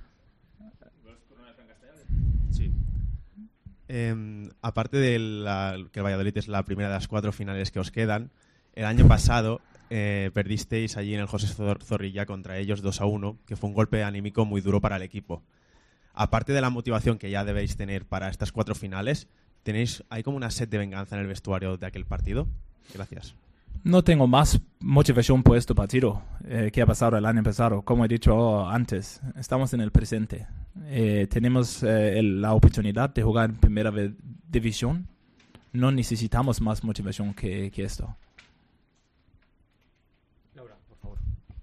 Sí. Eh, aparte de la, que el Valladolid es la primera de las cuatro finales que os quedan, el año pasado eh, perdisteis allí en el José Zorrilla contra ellos dos a uno, que fue un golpe anímico muy duro para el equipo. Aparte de la motivación que ya debéis tener para estas cuatro finales, ¿tenéis, ¿hay como una sed de venganza en el vestuario de aquel partido? Gracias. No tengo más motivación por este partido eh, que ha pasado el año pasado. Como he dicho antes, estamos en el presente. Eh, tenemos eh, el, la oportunidad de jugar en primera división. No necesitamos más motivación que, que esto. Laura, por favor.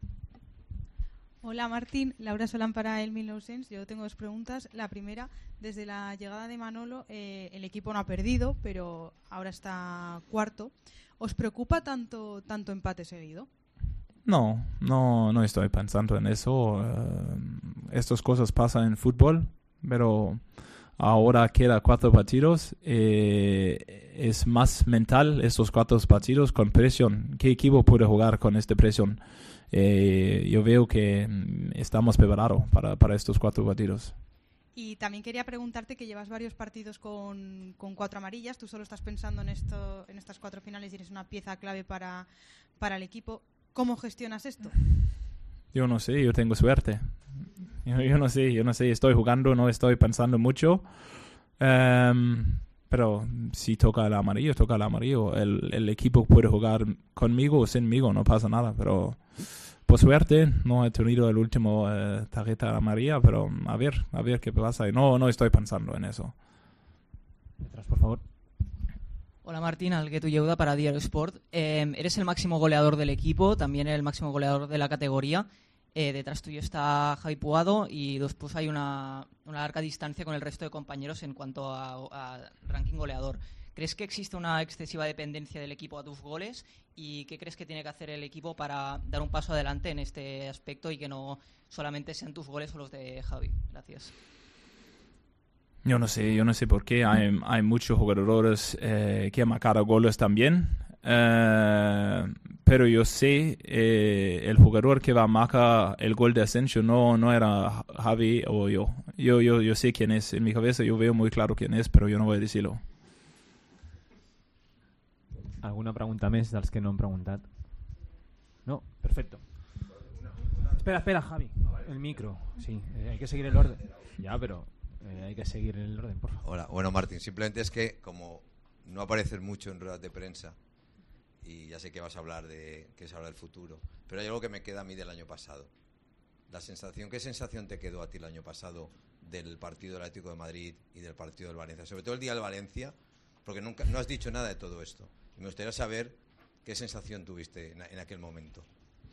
Hola, Martín. Laura Solán para el mil novecientos. Yo tengo dos preguntas. La primera, desde la llegada de Manolo, eh, el equipo no ha perdido, pero ahora está cuarto. ¿Os preocupa tanto tanto empate seguido? No, no, no estoy pensando en eso. Uh, estas cosas pasan en fútbol, pero ahora queda cuatro partidos. Eh, es más mental estos cuatro partidos con presión. ¿Qué equipo puede jugar con esta presión? Eh, yo veo que estamos preparados para, para estos cuatro partidos. Y también quería preguntarte que llevas varios partidos con, con cuatro amarillas. Tú solo estás pensando en esto, en estas cuatro finales y eres una pieza clave para, para el equipo. ¿Cómo gestionas esto? Yo no sé, yo tengo suerte. Yo, yo no sé, yo no sé, estoy jugando, no estoy pensando mucho. Um, pero si toca el amarillo, toca el amarillo. El, el equipo puede jugar conmigo o sinmigo, no pasa nada. Pero por suerte no he tenido el último eh, tarjeta amarilla, pero a ver, a ver qué pasa. No, no estoy pensando en eso. Detrás, por favor. Hola Martín, Algueto Yeuda para Diario Sport. Eh, eres el máximo goleador del equipo, también el máximo goleador de la categoría. Eh, detrás tuyo está Javi Puado y después hay una, una larga distancia con el resto de compañeros en cuanto a, a ranking goleador. ¿Crees que existe una excesiva dependencia del equipo a tus goles? ¿Y qué crees que tiene que hacer el equipo para dar un paso adelante en este aspecto y que no solamente sean tus goles o los de Javi? Gracias. Yo no sé, yo no sé por qué. Hay, hay muchos jugadores eh, que han marcado goles también. Eh, pero yo sé, eh, el jugador que va a marcar el gol de Asensio no, no era Javi o yo. Yo, yo. yo sé quién es. En mi cabeza yo veo muy claro quién es, pero yo no voy a decirlo. Alguna pregunta més dels que no han preguntat? No, perfecto. Espera, espera, Javi. El micro. Sí, eh, hay que seguir el orden. Ya, pero eh, hay que seguir el orden, por favor. Hola, bueno Martín, simplemente es que como no apareces mucho en ruedas de prensa y ya sé que vas a hablar de que se habla del futuro, pero hay algo que me queda a mí del año pasado. La sensación, ¿qué sensación te quedó a ti el año pasado del partido del Atlético de Madrid y del partido del Valencia? Sobre todo el día del Valencia, porque nunca no has dicho nada de todo esto. Y me gustaría saber qué sensación tuviste en, en aquel momento.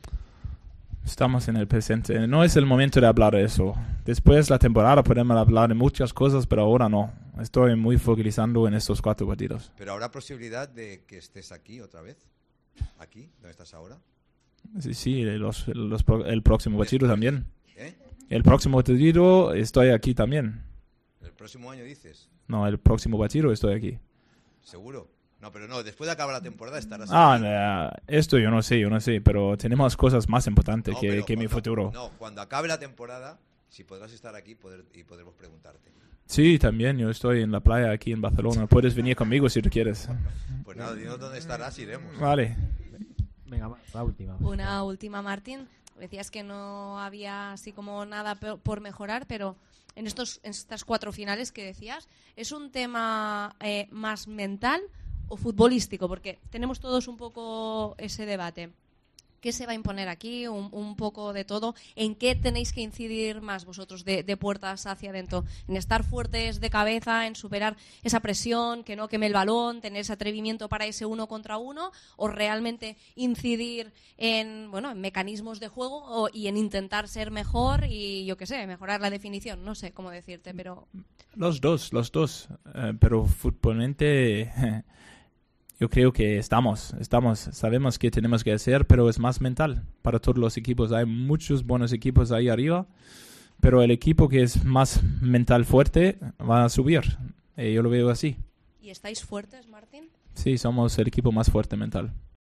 Estamos en el presente. No es el momento de hablar de eso. Después de la temporada podemos hablar de muchas cosas, pero ahora no. Estoy muy focalizando en estos cuatro partidos. ¿Pero habrá posibilidad de que estés aquí otra vez? ¿Aquí? ¿Dónde estás ahora? Sí, sí, los, los, el próximo partido también. ¿Eh? El próximo partido estoy aquí también. ¿El próximo año dices? No, el próximo partido estoy aquí. ¿Seguro? No, pero no, después de acabar la temporada estarás Ah, aquí. no, esto yo no sé, yo no sé, pero tenemos cosas más importantes No, que, pero que mi cuando- futuro. No, cuando acabe la temporada, si podrás estar aquí poder, y podremos preguntarte. Sí, también, yo estoy en la playa aquí en Barcelona. Puedes venir conmigo si tú quieres. Pues nada, dinos dónde estarás, iremos. Vale. Venga, va, la última. Una última, Martín. Decías que no había así como nada pe- por mejorar, pero en estos en estas cuatro finales que decías, ¿es un tema eh, más mental o futbolístico? Porque tenemos todos un poco ese debate. ¿Qué se va a imponer aquí? Un, un poco de todo. ¿En qué tenéis que incidir más vosotros de, de puertas hacia adentro? ¿En estar fuertes de cabeza, en superar esa presión, que no queme el balón, tener ese atrevimiento para ese uno contra uno? ¿O realmente incidir en, bueno, en mecanismos de juego o, y en intentar ser mejor y, yo qué sé, mejorar la definición? No sé cómo decirte, pero... Los dos, los dos. Eh, pero futbolmente yo creo que estamos, estamos, sabemos qué tenemos que hacer, pero es más mental para todos los equipos. Hay muchos buenos equipos ahí arriba, pero el equipo que es más mental fuerte va a subir. Eh, yo lo veo así. ¿Y estáis fuertes, Martín? Sí, somos el equipo más fuerte mental.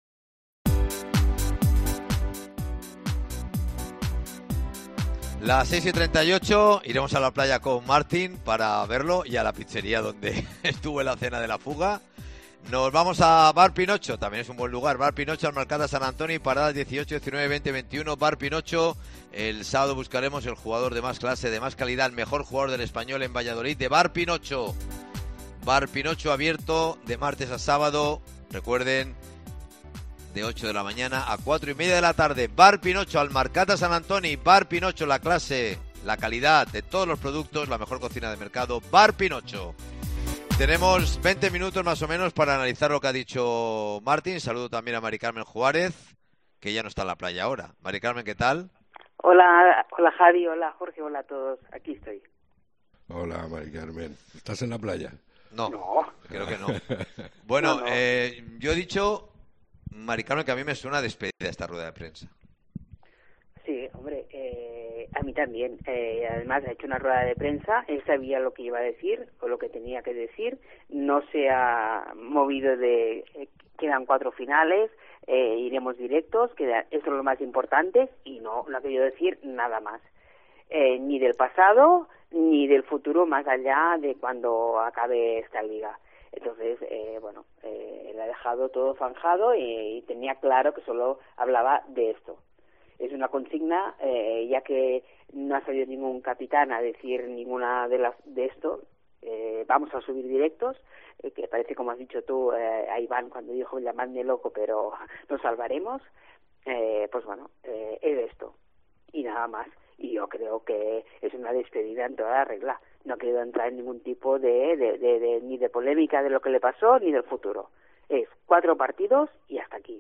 Las seis y treinta y ocho, iremos a la playa con Martín para verlo y a la pizzería donde estuvo en la cena de la fuga. Nos vamos a Bar Pinocho, también es un buen lugar. Bar Pinocho, Almarcada San Antonio y paradas dieciocho, diecinueve, veinte, veintiuno. Bar Pinocho, el sábado buscaremos el jugador de más clase, de más calidad, el mejor jugador del Español en Valladolid, de Bar Pinocho. Bar Pinocho abierto de martes a sábado, recuerden, de ocho de la mañana a cuatro y media de la tarde. Bar Pinocho, Almarcata San Antonio. Bar Pinocho, la clase, la calidad de todos los productos, la mejor cocina de mercado. Bar Pinocho. Tenemos veinte minutos más o menos para analizar lo que ha dicho Martín. Saludo también a Mari Carmen Juárez, que ya no está en la playa ahora. Mari Carmen, ¿qué tal? Hola, hola Javi, hola Jorge, hola a todos. Aquí estoy. Hola, Mari Carmen. ¿Estás en la playa? No, No. creo que no. Bueno, No, no. Eh, yo he dicho, Mari Carmen, que a mí me suena despedida esta rueda de prensa. Sí, hombre, eh, a mí también. Eh, además, ha hecho una rueda de prensa. Él sabía lo que iba a decir o lo que tenía que decir. No se ha movido de... Eh, quedan cuatro finales, eh, iremos directos, queda, eso es lo más importante y no, no ha querido decir nada más. Eh, ni del pasado ni del futuro más allá de cuando acabe esta liga. Entonces, eh, bueno, eh, él ha dejado todo zanjado y, y tenía claro que solo hablaba de esto. es una consigna, eh, ya que no ha salido ningún capitán a decir ninguna de las de esto. Eh, vamos a subir directos, eh, que parece, como has dicho tú, eh, a Iván cuando dijo llamadme loco, pero nos salvaremos. Eh, pues bueno, eh, es esto y nada más. Y yo creo que es una despedida en toda la regla. No ha querido entrar en ningún tipo de, de, de, de ni de polémica de lo que le pasó ni del futuro. Es cuatro partidos y hasta aquí.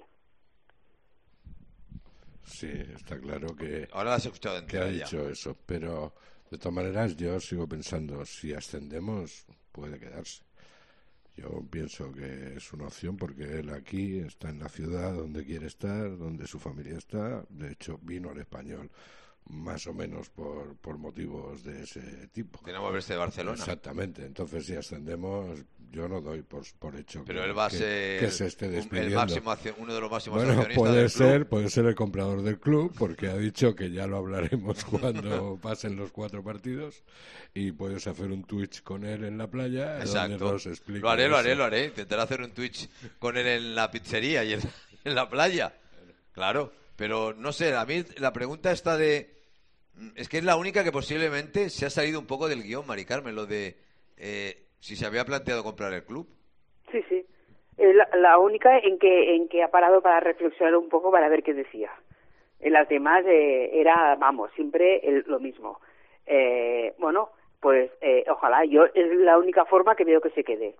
Sí, está claro que, Ahora la has escuchado que entera ha ya. dicho eso, pero de todas maneras yo sigo pensando, si ascendemos puede quedarse. Yo pienso que es una opción porque él aquí está en la ciudad donde quiere estar, donde su familia está. De hecho, vino al Español más o menos por, por motivos de ese tipo. De no moverse de Barcelona. Exactamente. Entonces, si ascendemos, yo no doy por, por hecho Pero que, él va a que- ser que se esté un- despidiendo. el máximo accio- uno de los máximos bueno, accionistas puede del club. ser, puede ser el comprador del club, porque ha dicho que ya lo hablaremos cuando pasen los cuatro partidos, y puedes hacer un Twitch con él en la playa, donde Exacto. nos explique Lo haré, lo haré, eso. lo haré. Intentaré hacer un Twitch con él en la pizzería y en, en la playa. Claro, pero no sé, a mí la pregunta está de... Es que es la única que posiblemente se ha salido un poco del guión, Mari Carmen, lo de eh, si se había planteado comprar el club. Sí, sí. Es la, la única en que en que ha parado para reflexionar un poco para ver qué decía. En las demás eh, era, vamos, siempre el- lo mismo. Eh, bueno, pues eh, ojalá, yo es la única forma que veo que se quede.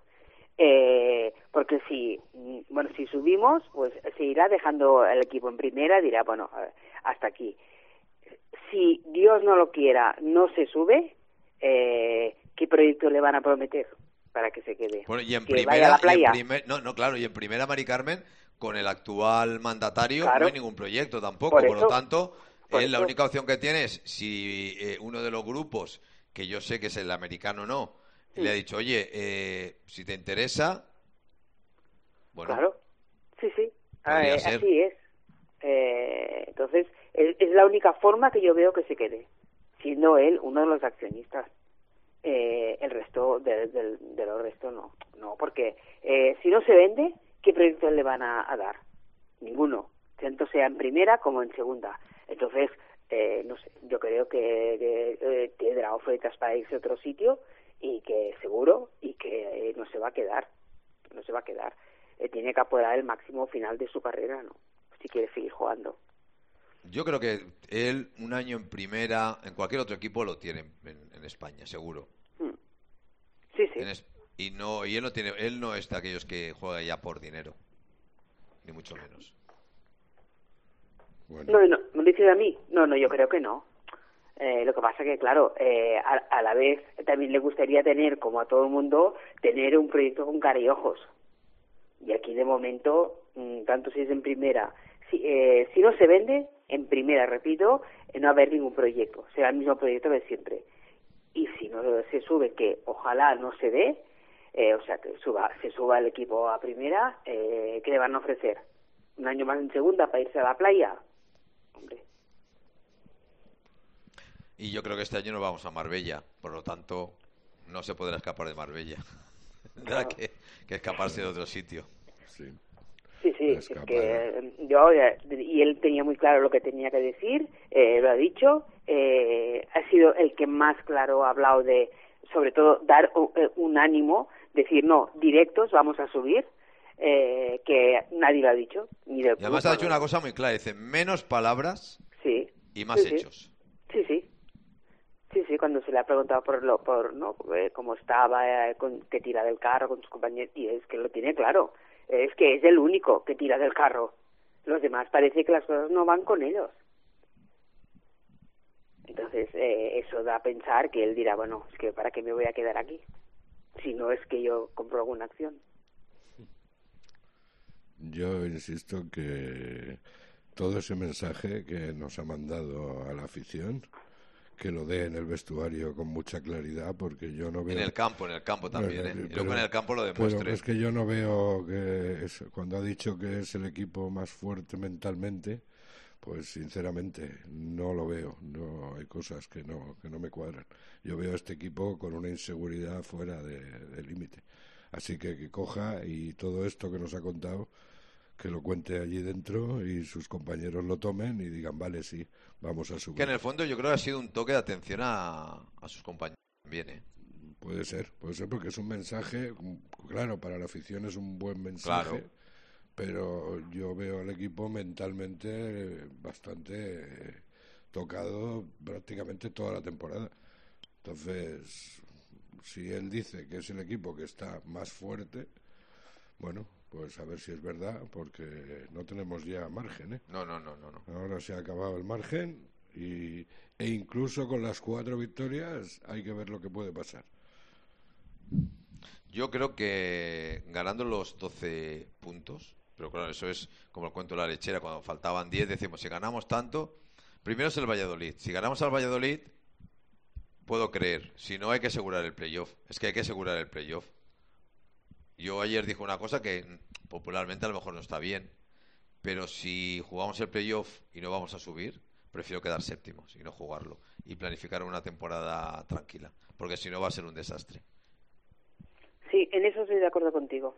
Eh, porque si, mm, bueno, si subimos, pues se irá dejando el equipo en primera, dirá, bueno, eh, hasta aquí. Si Dios no lo quiera, no se sube, eh, ¿qué proyecto le van a prometer para que se quede? Bueno, y en que vaya a primera, la y en playa. primer- no, no, claro, y en primera, Mari Carmen, con el actual mandatario Claro. no hay ningún proyecto tampoco, Por por, lo eso, tanto, por él la eso. única opción que tiene es si eh, uno de los grupos, que yo sé que es el americano no, le ha dicho, oye, eh, si te interesa, bueno, Claro, sí, sí, podría Eh, ser. así es. Eh, entonces, es, es la única forma que yo veo que se quede, siendo él uno de los accionistas. Eh, el resto, de, de, de los restos no, no, porque eh, si no se vende, ¿qué proyectos le van a, a dar? Ninguno, tanto sea en primera como en segunda. Entonces, eh, no sé, yo creo que, que eh, tendrá ofertas para irse a otro sitio y que seguro y que eh, no se va a quedar, no se va a quedar. Eh, tiene que apoderar el máximo final de su carrera, ¿no? Si quiere seguir jugando. yo creo que él un año en primera, en cualquier otro equipo lo tiene en, en España, seguro. Sí, sí. En es- y no, y él no tiene, él no es de aquellos que juega ya por dinero, ni mucho menos. No, no, ¿me dices a mí? No, no, yo creo que no. Eh, lo que pasa que, claro, eh, a, a la vez también le gustaría tener, como a todo el mundo, tener un proyecto con cara y ojos. Y aquí, de momento, mm, tanto si es en primera, si, eh, si no se vende, en primera, repito, eh, no va a haber ningún proyecto. Será el mismo proyecto de siempre. Y si no se sube, que ojalá no se dé, eh, o sea, que suba, se suba el equipo a primera, eh, ¿qué le van a ofrecer? ¿Un año más en segunda para irse a la playa? Y yo creo que este año nos vamos a Marbella, por lo tanto, no se podrá escapar de Marbella. Tendrá que, que escaparse de otro sitio. Sí. Sí, sí, es que eh, yo, eh, y él tenía muy claro lo que tenía que decir, eh, lo ha dicho, eh, ha sido el que más claro ha hablado de, sobre todo, dar un, un ánimo, decir, no, directos, vamos a subir, eh, que nadie lo ha dicho, ni del Y además club, ha dicho una cosa muy clara, dice, menos palabras Sí. y más Sí, sí. hechos. Sí, sí. Sí, sí, cuando se le ha preguntado por lo, por, ¿no? Eh, cómo estaba, eh, con, que tira del carro con sus compañeros, y es que lo tiene claro. Es que es el único que tira del carro. Los demás parece que las cosas no van con ellos. Entonces, eh, eso da a pensar que él dirá, bueno, es que ¿para qué me voy a quedar aquí? Si no es que yo compro alguna acción. Yo insisto que todo ese mensaje que nos ha mandado a la afición, que lo dé en el vestuario con mucha claridad, porque yo no veo... En el campo, en el campo también, Bueno, ¿eh? Y pero- luego en el campo lo demuestre. Pero es que yo no veo que... es- cuando ha dicho que es el equipo más fuerte mentalmente, pues sinceramente no lo veo. No, hay cosas que no, que no me cuadran. Yo veo a este equipo con una inseguridad fuera de, de límite. Así que que coja y todo esto que nos ha contado, que lo cuente allí dentro y sus compañeros lo tomen y digan, vale, sí, vamos a subir. Que en el fondo yo creo que ha sido un toque de atención a, a sus compañeros también, ¿eh? Puede ser, puede ser porque es un mensaje, claro, para la afición es un buen mensaje, Claro. pero yo veo al equipo mentalmente bastante tocado prácticamente toda la temporada. Entonces, si él dice que es el equipo que está más fuerte, bueno, pues a ver si es verdad, porque no tenemos ya margen, ¿eh? No, no, no, no, no. Ahora se ha acabado el margen y, e incluso con las cuatro victorias hay que ver lo que puede pasar. Yo creo que ganando los doce puntos, pero claro, eso es como el cuento de la lechera, cuando faltaban diez decimos, si ganamos tanto, primero es el Valladolid. Si ganamos al Valladolid, puedo creer. Si no, hay que asegurar el playoff. Es que hay que asegurar el playoff. Yo ayer dije una cosa que popularmente a lo mejor no está bien, pero si jugamos el playoff y no vamos a subir, prefiero quedar séptimos y no jugarlo y planificar una temporada tranquila, porque si no va a ser un desastre. Sí, en eso estoy de acuerdo contigo.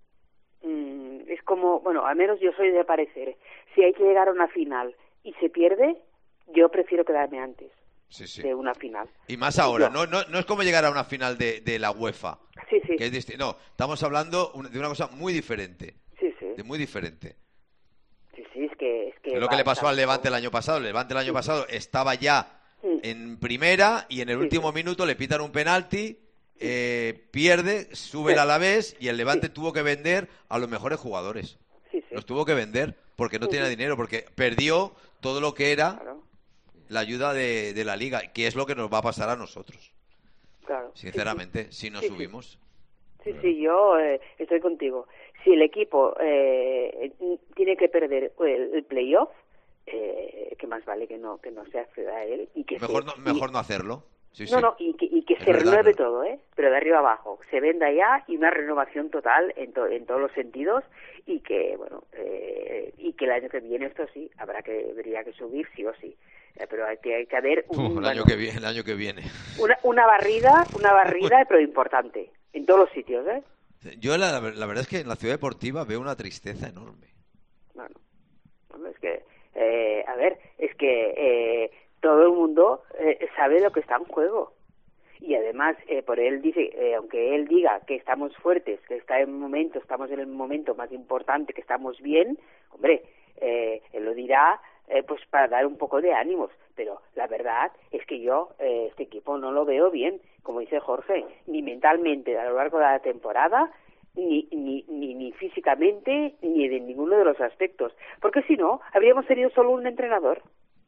Mm, es como, bueno, al menos yo soy de parecer, si hay que llegar a una final y se pierde, yo prefiero quedarme antes Sí, sí. de una final. Y más ahora, Yo- no, no, no es como llegar a una final de, de la UEFA. Sí, sí. Que es disti- no, estamos hablando un- de una cosa muy diferente. Sí, sí. De muy diferente. Sí, sí, es que... Es que Es lo que va le pasó a al Levante el año pasado. El Levante el año pasado estaba ya en primera y en el último minuto le pitan un penalti, eh, pierde, sube el Alavés y el Levante tuvo que vender a los mejores jugadores. Los tuvo que vender porque no Sí, tenía sí. dinero, porque perdió todo lo que era la ayuda de, de la Liga, que es lo que nos va a pasar a nosotros. Claro. Sinceramente, si no Sí, sí. subimos. Sí, sí, yo eh, estoy contigo. Si el equipo eh, tiene que perder el, el playoff, eh, que más vale que no que no se acceda a él y que Mejor se- no, y- mejor no hacerlo. Sí, no, sí. no, y que, y que Es se verdad, renueve ¿no? todo, ¿eh? Pero de arriba abajo. Se venda ya y una renovación total en, to- en todos los sentidos y que, bueno, eh, y que el año que viene esto sí, habrá que, habría que subir sí o sí. Eh, pero hay que, hay que haber un, Uf, el, bueno, año que viene, el año que viene. una, una barrida, una barrida, pero importante, en todos los sitios, ¿eh? Yo la, la verdad es que en la ciudad deportiva veo una tristeza enorme. Bueno, bueno, es que, eh, a ver, es que eh, todo el mundo eh, sabe lo que está en juego. Y además, eh, por él dice, eh, aunque él diga que estamos fuertes, que está en momento, estamos en el momento más importante, que estamos bien, hombre, eh, él lo dirá eh, pues para dar un poco de ánimos. Pero la verdad es que yo eh, este equipo no lo veo bien, como dice Jorge, ni mentalmente a lo largo de la temporada, ni, ni, ni, ni físicamente, ni de ninguno de los aspectos. Porque si no, habríamos tenido solo un entrenador.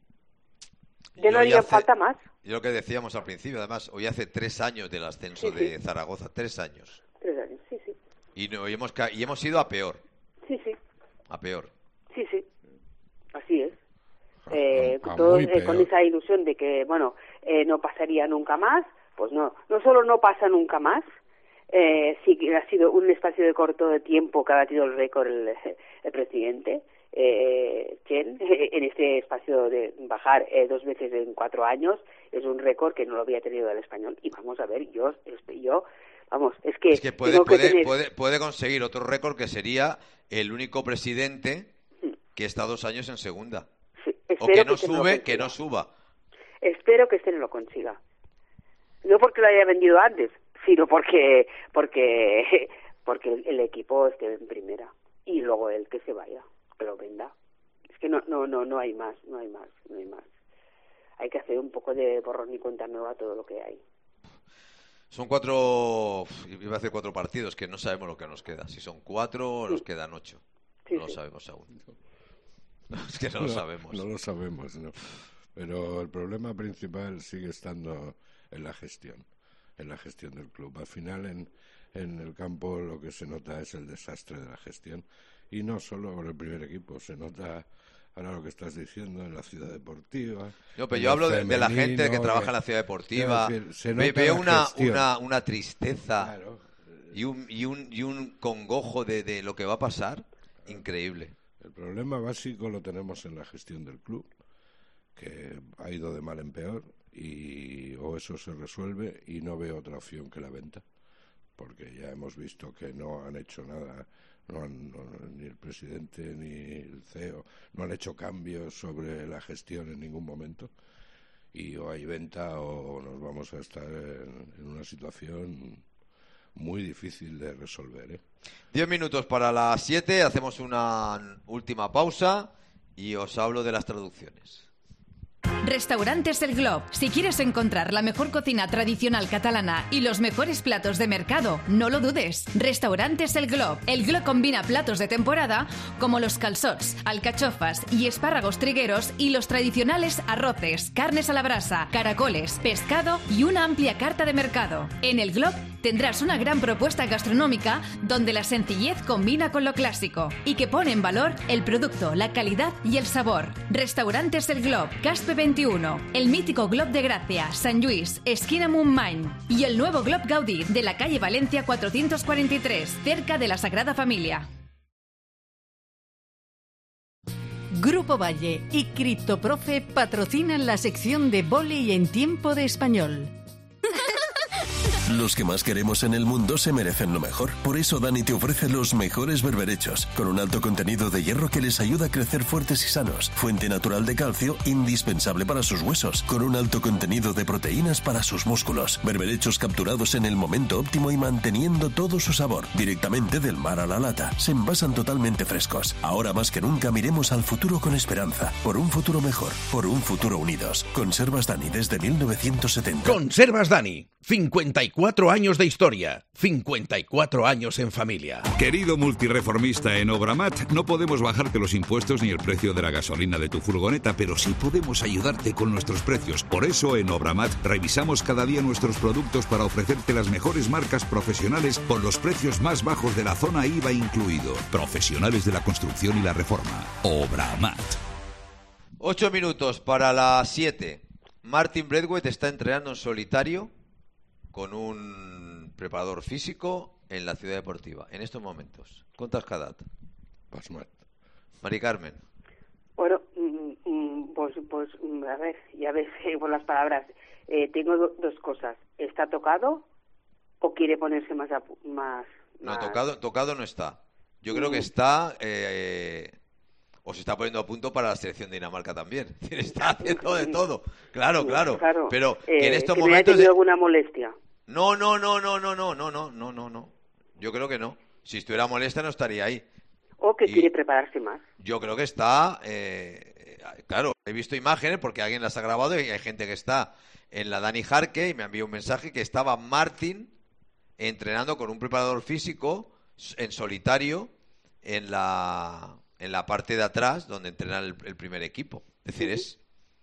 Ya no hoy harían hace- falta más. Y lo que decíamos al principio, además, hoy hace tres años del ascenso Sí, sí. de Zaragoza, tres años. Tres años, sí, sí. Y, no, y, hemos, ca- y hemos ido a peor, Sí, sí. a peor. Sí, sí, así es. Eh, a todos, muy eh, con peor. esa ilusión de que, bueno, eh, no pasaría nunca más, pues no. No solo no pasa nunca más, eh, sí que ha sido un espacio de corto de tiempo que ha batido el récord el, el presidente, eh, Chen, en este espacio de bajar eh, dos veces en cuatro años, es un récord que no lo había tenido el español. Y vamos a ver, yo, este, yo vamos, es que, Es que puede, tengo que puede, tener- puede, puede conseguir otro récord que sería el único presidente que está dos años en segunda. O espero que no que se lo sube, consiga. que no suba. Espero que este no lo consiga. No porque lo haya vendido antes, sino porque porque porque el, el equipo esté en primera y luego él que se vaya, que lo venda. Es que no no no no hay más, no hay más, no hay más. Hay que hacer un poco de borrón y cuenta nueva a todo lo que hay. Son cuatro, iba a decir cuatro partidos, que no sabemos lo que nos queda. Si son cuatro o nos quedan ocho. Sí, no lo sí. sabemos aún. Es que no lo sabemos. No lo sabemos, no. Pero el problema principal sigue estando en la gestión, en la gestión del club. Al final, en, en el campo lo que se nota es el desastre de la gestión. Y no solo con el primer equipo, se nota ahora lo que estás diciendo en la ciudad deportiva. No, pero en yo el hablo de, de la gente que femenino, trabaja de- en la ciudad deportiva. Quiero decir, se Ve- nota veo la una, gestión. una, una tristeza y, un, y, un, y un congojo de, de lo que va a pasar increíble. El problema básico lo tenemos en la gestión del club, que ha ido de mal en peor, y o eso se resuelve y no veo otra opción que la venta, porque ya hemos visto que no han hecho nada No han, no, ni el presidente ni el C E O no han hecho cambios sobre la gestión en ningún momento. Y o hay venta o nos vamos a estar en, en una situación muy difícil de resolver, ¿eh? Diez minutos para las siete, hacemos una última pausa y os hablo de las traducciones. Restaurantes El Glob. Si quieres encontrar la mejor cocina tradicional catalana y los mejores platos de mercado, no lo dudes. Restaurantes El Glob. El Glob combina platos de temporada como los calçots, alcachofas y espárragos trigueros y los tradicionales arroces, carnes a la brasa, caracoles, pescado y una amplia carta de mercado. En El Glob tendrás una gran propuesta gastronómica donde la sencillez combina con lo clásico y que pone en valor el producto, la calidad y el sabor. Restaurantes El Glob, Caspe veintiuno, el mítico Glob de Gracia, Sant Lluís, esquina Montmany y el nuevo Glob Gaudí de la calle Valencia cuatrocientos cuarenta y tres, cerca de la Sagrada Familia. Grupo Valle y Criptoprofe patrocinan la sección de vóley en tiempo de español. Los que más queremos en el mundo se merecen lo mejor. Por eso Dani te ofrece los mejores berberechos, con un alto contenido de hierro que les ayuda a crecer fuertes y sanos. Fuente natural de calcio, indispensable para sus huesos, con un alto contenido de proteínas para sus músculos. Berberechos capturados en el momento óptimo y manteniendo todo su sabor, directamente del mar a la lata. Se envasan totalmente frescos. Ahora más que nunca miremos al futuro con esperanza. Por un futuro mejor, por un futuro unidos. Conservas Dani desde mil novecientos setenta. Conservas Dani. cincuenta y cuatro años de historia, cincuenta y cuatro años en familia. Querido multireformista en Obramat, no podemos bajarte los impuestos ni el precio de la gasolina de tu furgoneta, pero sí podemos ayudarte con nuestros precios. Por eso en Obramat revisamos cada día nuestros productos para ofrecerte las mejores marcas profesionales con los precios más bajos de la zona I V A incluido. Profesionales de la construcción y la reforma. Obramat. Ocho minutos para las siete. Martin Braithwaite está entrenando en solitario con un preparador físico en la ciudad deportiva, en estos momentos. ¿Cuántas cada? Pasmat. Mari Carmen. Bueno, pues, pues a ver, ya ves por las palabras. Eh, tengo do, dos cosas. ¿Está tocado o quiere ponerse más... A, más, No, más... tocado, tocado no está. Yo creo que está... Eh, o se está poniendo a punto para la selección de Dinamarca también. Está haciendo de todo. Claro, claro. claro. Pero eh, que en estos que momentos... ¿No haya tenido alguna molestia? No, no, no, no, no, no, no, no, no, no, no. Yo creo que no. Si estuviera molesta no estaría ahí. ¿O que Y quiere prepararse más? Yo creo que está... Eh, claro, he visto imágenes porque alguien las ha grabado y hay gente que está en la Dani Jarque y me envió un mensaje que estaba Martin entrenando con un preparador físico en solitario en la, en la parte de atrás donde entrena el, el primer equipo. Es decir, es...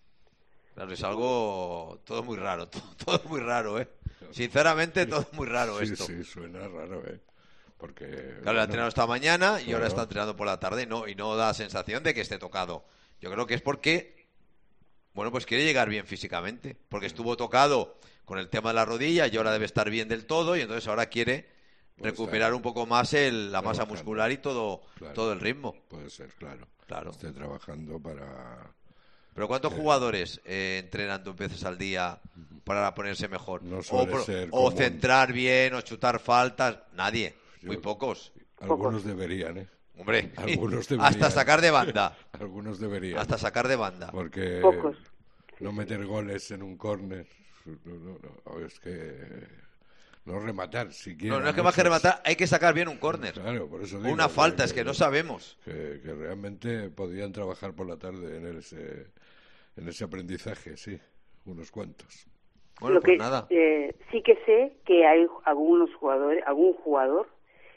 Claro, es algo... Todo muy raro, todo, todo muy raro, ¿eh? Sinceramente, todo muy raro sí, esto. Sí, suena raro, ¿eh? Porque... Claro, bueno, ha entrenado esta mañana y claro. ahora está entrenando por la tarde y no, y no da sensación de que esté tocado. Yo creo que es porque, bueno, pues quiere llegar bien físicamente. Porque estuvo tocado con el tema de la rodilla y ahora debe estar bien del todo y entonces ahora quiere Puede recuperar estar un poco más el, la masa trabajando. muscular y todo, Claro. todo el ritmo. Puede ser, claro. Claro. Esté trabajando para... Pero ¿cuántos Eh, jugadores eh, entrenan dos veces al día para ponerse mejor? No o, suele pro- ser o común. centrar bien o chutar faltas. Nadie. Muy Yo- pocos. Algunos deberían, ¿eh? Hombre, Algunos deberían. hasta sacar de banda. Algunos deberían. Hasta sacar de banda. Porque Pocos. no meter goles en un córner. No, no, no, es que... No rematar, siquiera. No, no es que más que muchos. rematar, hay que sacar bien un córner. Claro, por eso O digo una que- falta, es que no sabemos. Que, que realmente podían trabajar por la tarde en ese, en ese aprendizaje, sí, unos cuantos. Bueno, Lo pues que, nada. eh, sí que sé que hay algunos jugadores, algún jugador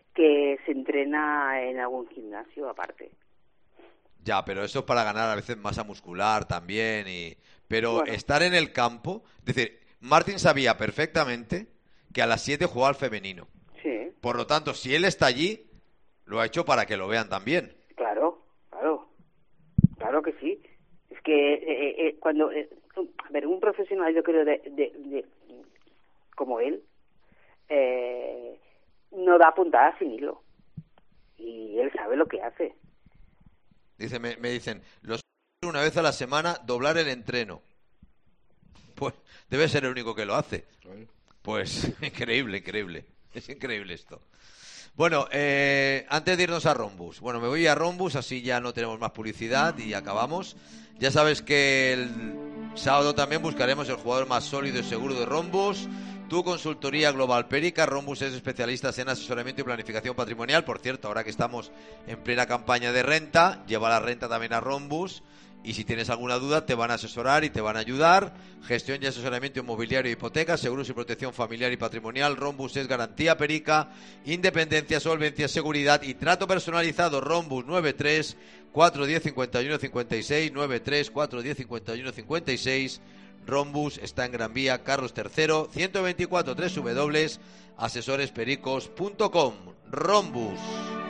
que se entrena en algún gimnasio aparte. Ya, pero eso es para ganar a veces masa muscular también. y Pero Bueno. estar en el campo... Es decir, Martín sabía perfectamente que a las siete jugaba al femenino. Sí, Por lo tanto, si él está allí, lo ha hecho para que lo vean también. claro, claro, claro que sí. Es que eh, eh, cuando, eh, a ver, un profesional, yo creo de, de, de como él, eh, no da puntadas sin hilo y él sabe lo que hace. Dice, me, me dicen, los una vez a la semana doblar el entreno. Pues debe ser el único que lo hace. Pues increíble, increíble. Es increíble esto. Bueno, eh, antes de irnos a Rombus, bueno, me voy a Rombus, así ya no tenemos más publicidad y acabamos. Ya sabes que el sábado también buscaremos el jugador más sólido y seguro de Rombus. Tu consultoría global Perica. Rombus es especialista en asesoramiento y planificación patrimonial. Por cierto, ahora que estamos en plena campaña de renta, lleva la renta también a Rombus. Y si tienes alguna duda, te van a asesorar y te van a ayudar. Gestión y asesoramiento inmobiliario, hipotecas, seguros y protección familiar y patrimonial. Rombus es garantía Perica, independencia, solvencia, seguridad y trato personalizado. Rombus nueve tres cuatro uno cero cincuenta y uno cincuenta y seis, nueve tres cuatro uno cero cincuenta y uno cincuenta y seis. Rombus está en Gran Vía, Carlos tercero, ciento veinticuatro, doble u doble u doble u punto asesores pericos punto com. Rombus.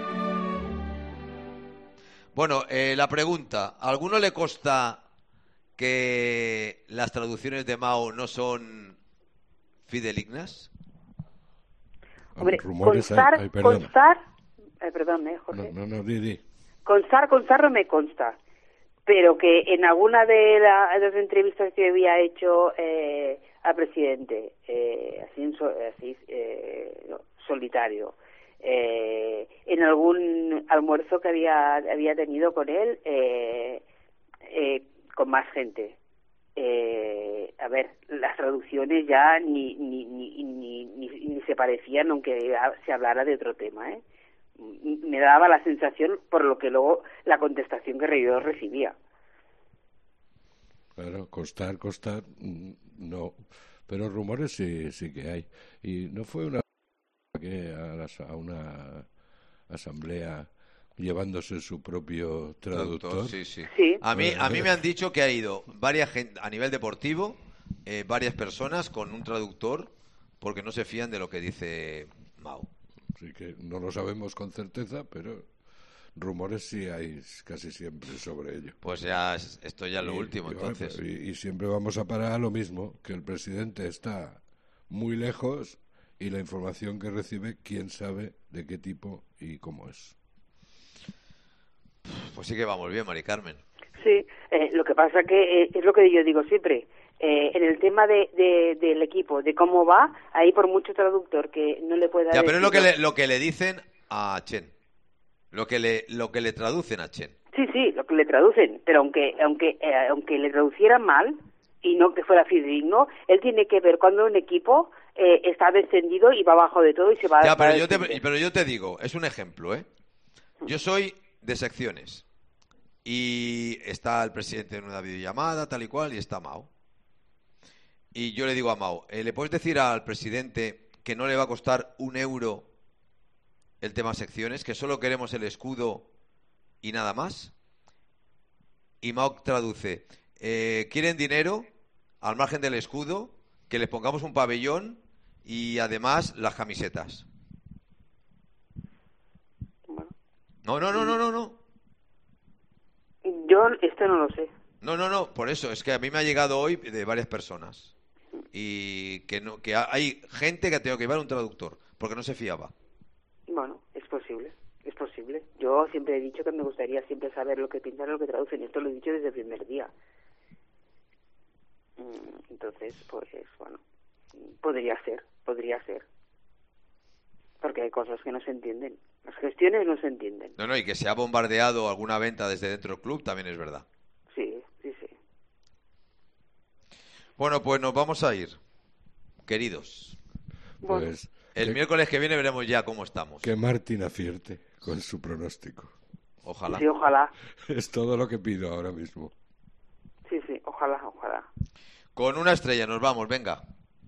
Bueno, eh, la pregunta, ¿a alguno le consta que las traducciones de Mao no son fidelignas? Hombre, Rumores constar, hay, hay, perdón. constar, eh, perdón, eh, Jorge. No, no, no, di, di. Constar, constar no me consta, pero que en alguna de, la, de las entrevistas que había hecho eh, al presidente, eh, así, en so, así eh, no, solitario, eh, en algún almuerzo que había había tenido con él, eh, eh, con más gente. Eh, a ver, las traducciones ya ni ni ni, ni, ni, ni se parecían, aunque se hablara de otro tema, ¿eh? Me daba la sensación, por lo que luego la contestación que yo recibía. Claro, costar, costar, no. Pero rumores sí, sí que hay. Y no fue una que a, las, a una asamblea llevándose su propio traductor. Traductor, sí, sí. Sí. A mí, Bueno, a mí me han dicho que ha ido varias gente, a nivel deportivo, eh, varias personas con un traductor porque no se fían de lo que dice Mao. Así que no lo sabemos con certeza, pero rumores sí hay casi siempre sobre ello. Pues ya es- esto ya es lo Y- último, y, bueno, entonces. Y, y siempre vamos a parar a lo mismo, que el presidente está muy lejos y la información que recibe, quién sabe de qué tipo y cómo es. Pues sí que vamos bien, Mari Carmen. Sí, eh, lo que pasa que eh, es lo que yo digo siempre. Eh, en el tema de, de- del equipo, de cómo va, ahí por mucho traductor que no le pueda Ya, pero es lo que decir- le, lo que le dicen a Chen. Lo que le, lo que le traducen a Chen. Sí, sí, lo que le traducen, pero aunque aunque eh, aunque le traducieran mal y no que fuera fidedigno, él tiene que ver cuando un equipo eh, está descendido y va abajo de todo y se va Ya, va a pero yo, te, descender. pero yo te digo, es un ejemplo, ¿eh? Yo soy de secciones y está el presidente en una videollamada, tal y cual, y está Mao. Y yo le digo a Mao, eh, ¿le puedes decir al presidente que no le va a costar un euro el tema secciones, que solo queremos el escudo y nada más? Y Mao traduce, eh, ¿quieren dinero al margen del escudo? Que les pongamos un pabellón y además las camisetas. No, no, no, no, no, no. Yo esto no lo sé. No, no, no, por eso, es que a mí me ha llegado hoy de varias personas. Y que no que ha- hay gente que ha tenido que llevar un traductor, porque no se fiaba. Bueno, es posible, es posible. Yo siempre he dicho que me gustaría siempre saber lo que pintan y lo que traducen. Esto lo he dicho desde el primer día. Mm, Entonces, pues, bueno, podría ser, podría ser. Porque hay cosas que no se entienden. Las gestiones no se entienden. No, no, y que se ha bombardeado alguna venta desde dentro del club también es verdad. Sí, sí, sí. Bueno, pues nos vamos a ir, queridos. Pues El que, miércoles que viene veremos ya cómo estamos. que Martín acierte con su pronóstico. Ojalá. Sí, ojalá. Es todo lo que pido ahora mismo. Sí, sí, ojalá, ojalá. Con una estrella nos vamos, venga.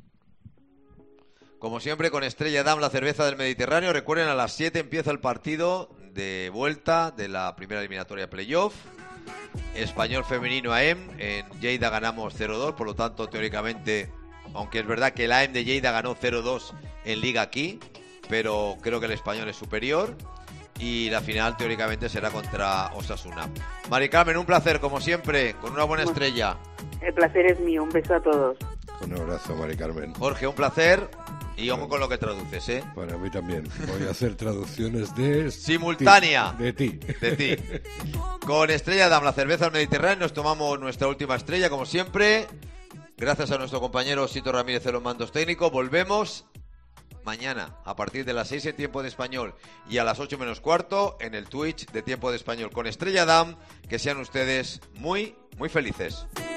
Como siempre, con Estrella Damm, la cerveza del Mediterráneo. Recuerden, a las siete empieza el partido de vuelta de la primera eliminatoria playoff. Español femenino A E M. En Lleida ganamos cero dos, por lo tanto, teóricamente, aunque es verdad que el A E M de Lleida ganó cero dos en Liga aquí, pero creo que el Español es superior. Y la final, teóricamente, será contra Osasuna. Mari Carmen, un placer, como siempre, con una buena estrella. El placer es mío. Un beso a todos. Un abrazo, Mari Carmen. Jorge, un placer. Y ojo con lo que traduces, ¿eh? Para mí también. Voy a hacer traducciones de... Simultánea. ti, de ti. De ti. Con Estrella Damm, la cerveza del Mediterráneo, nos tomamos nuestra última estrella, como siempre. Gracias a nuestro compañero Sito Ramírez de los mandos técnicos. Volvemos mañana a partir de las seis en Tiempo de Español y a las ocho menos cuarto en el Twitch de Tiempo de Español con Estrella Damm. Que sean ustedes muy, muy felices.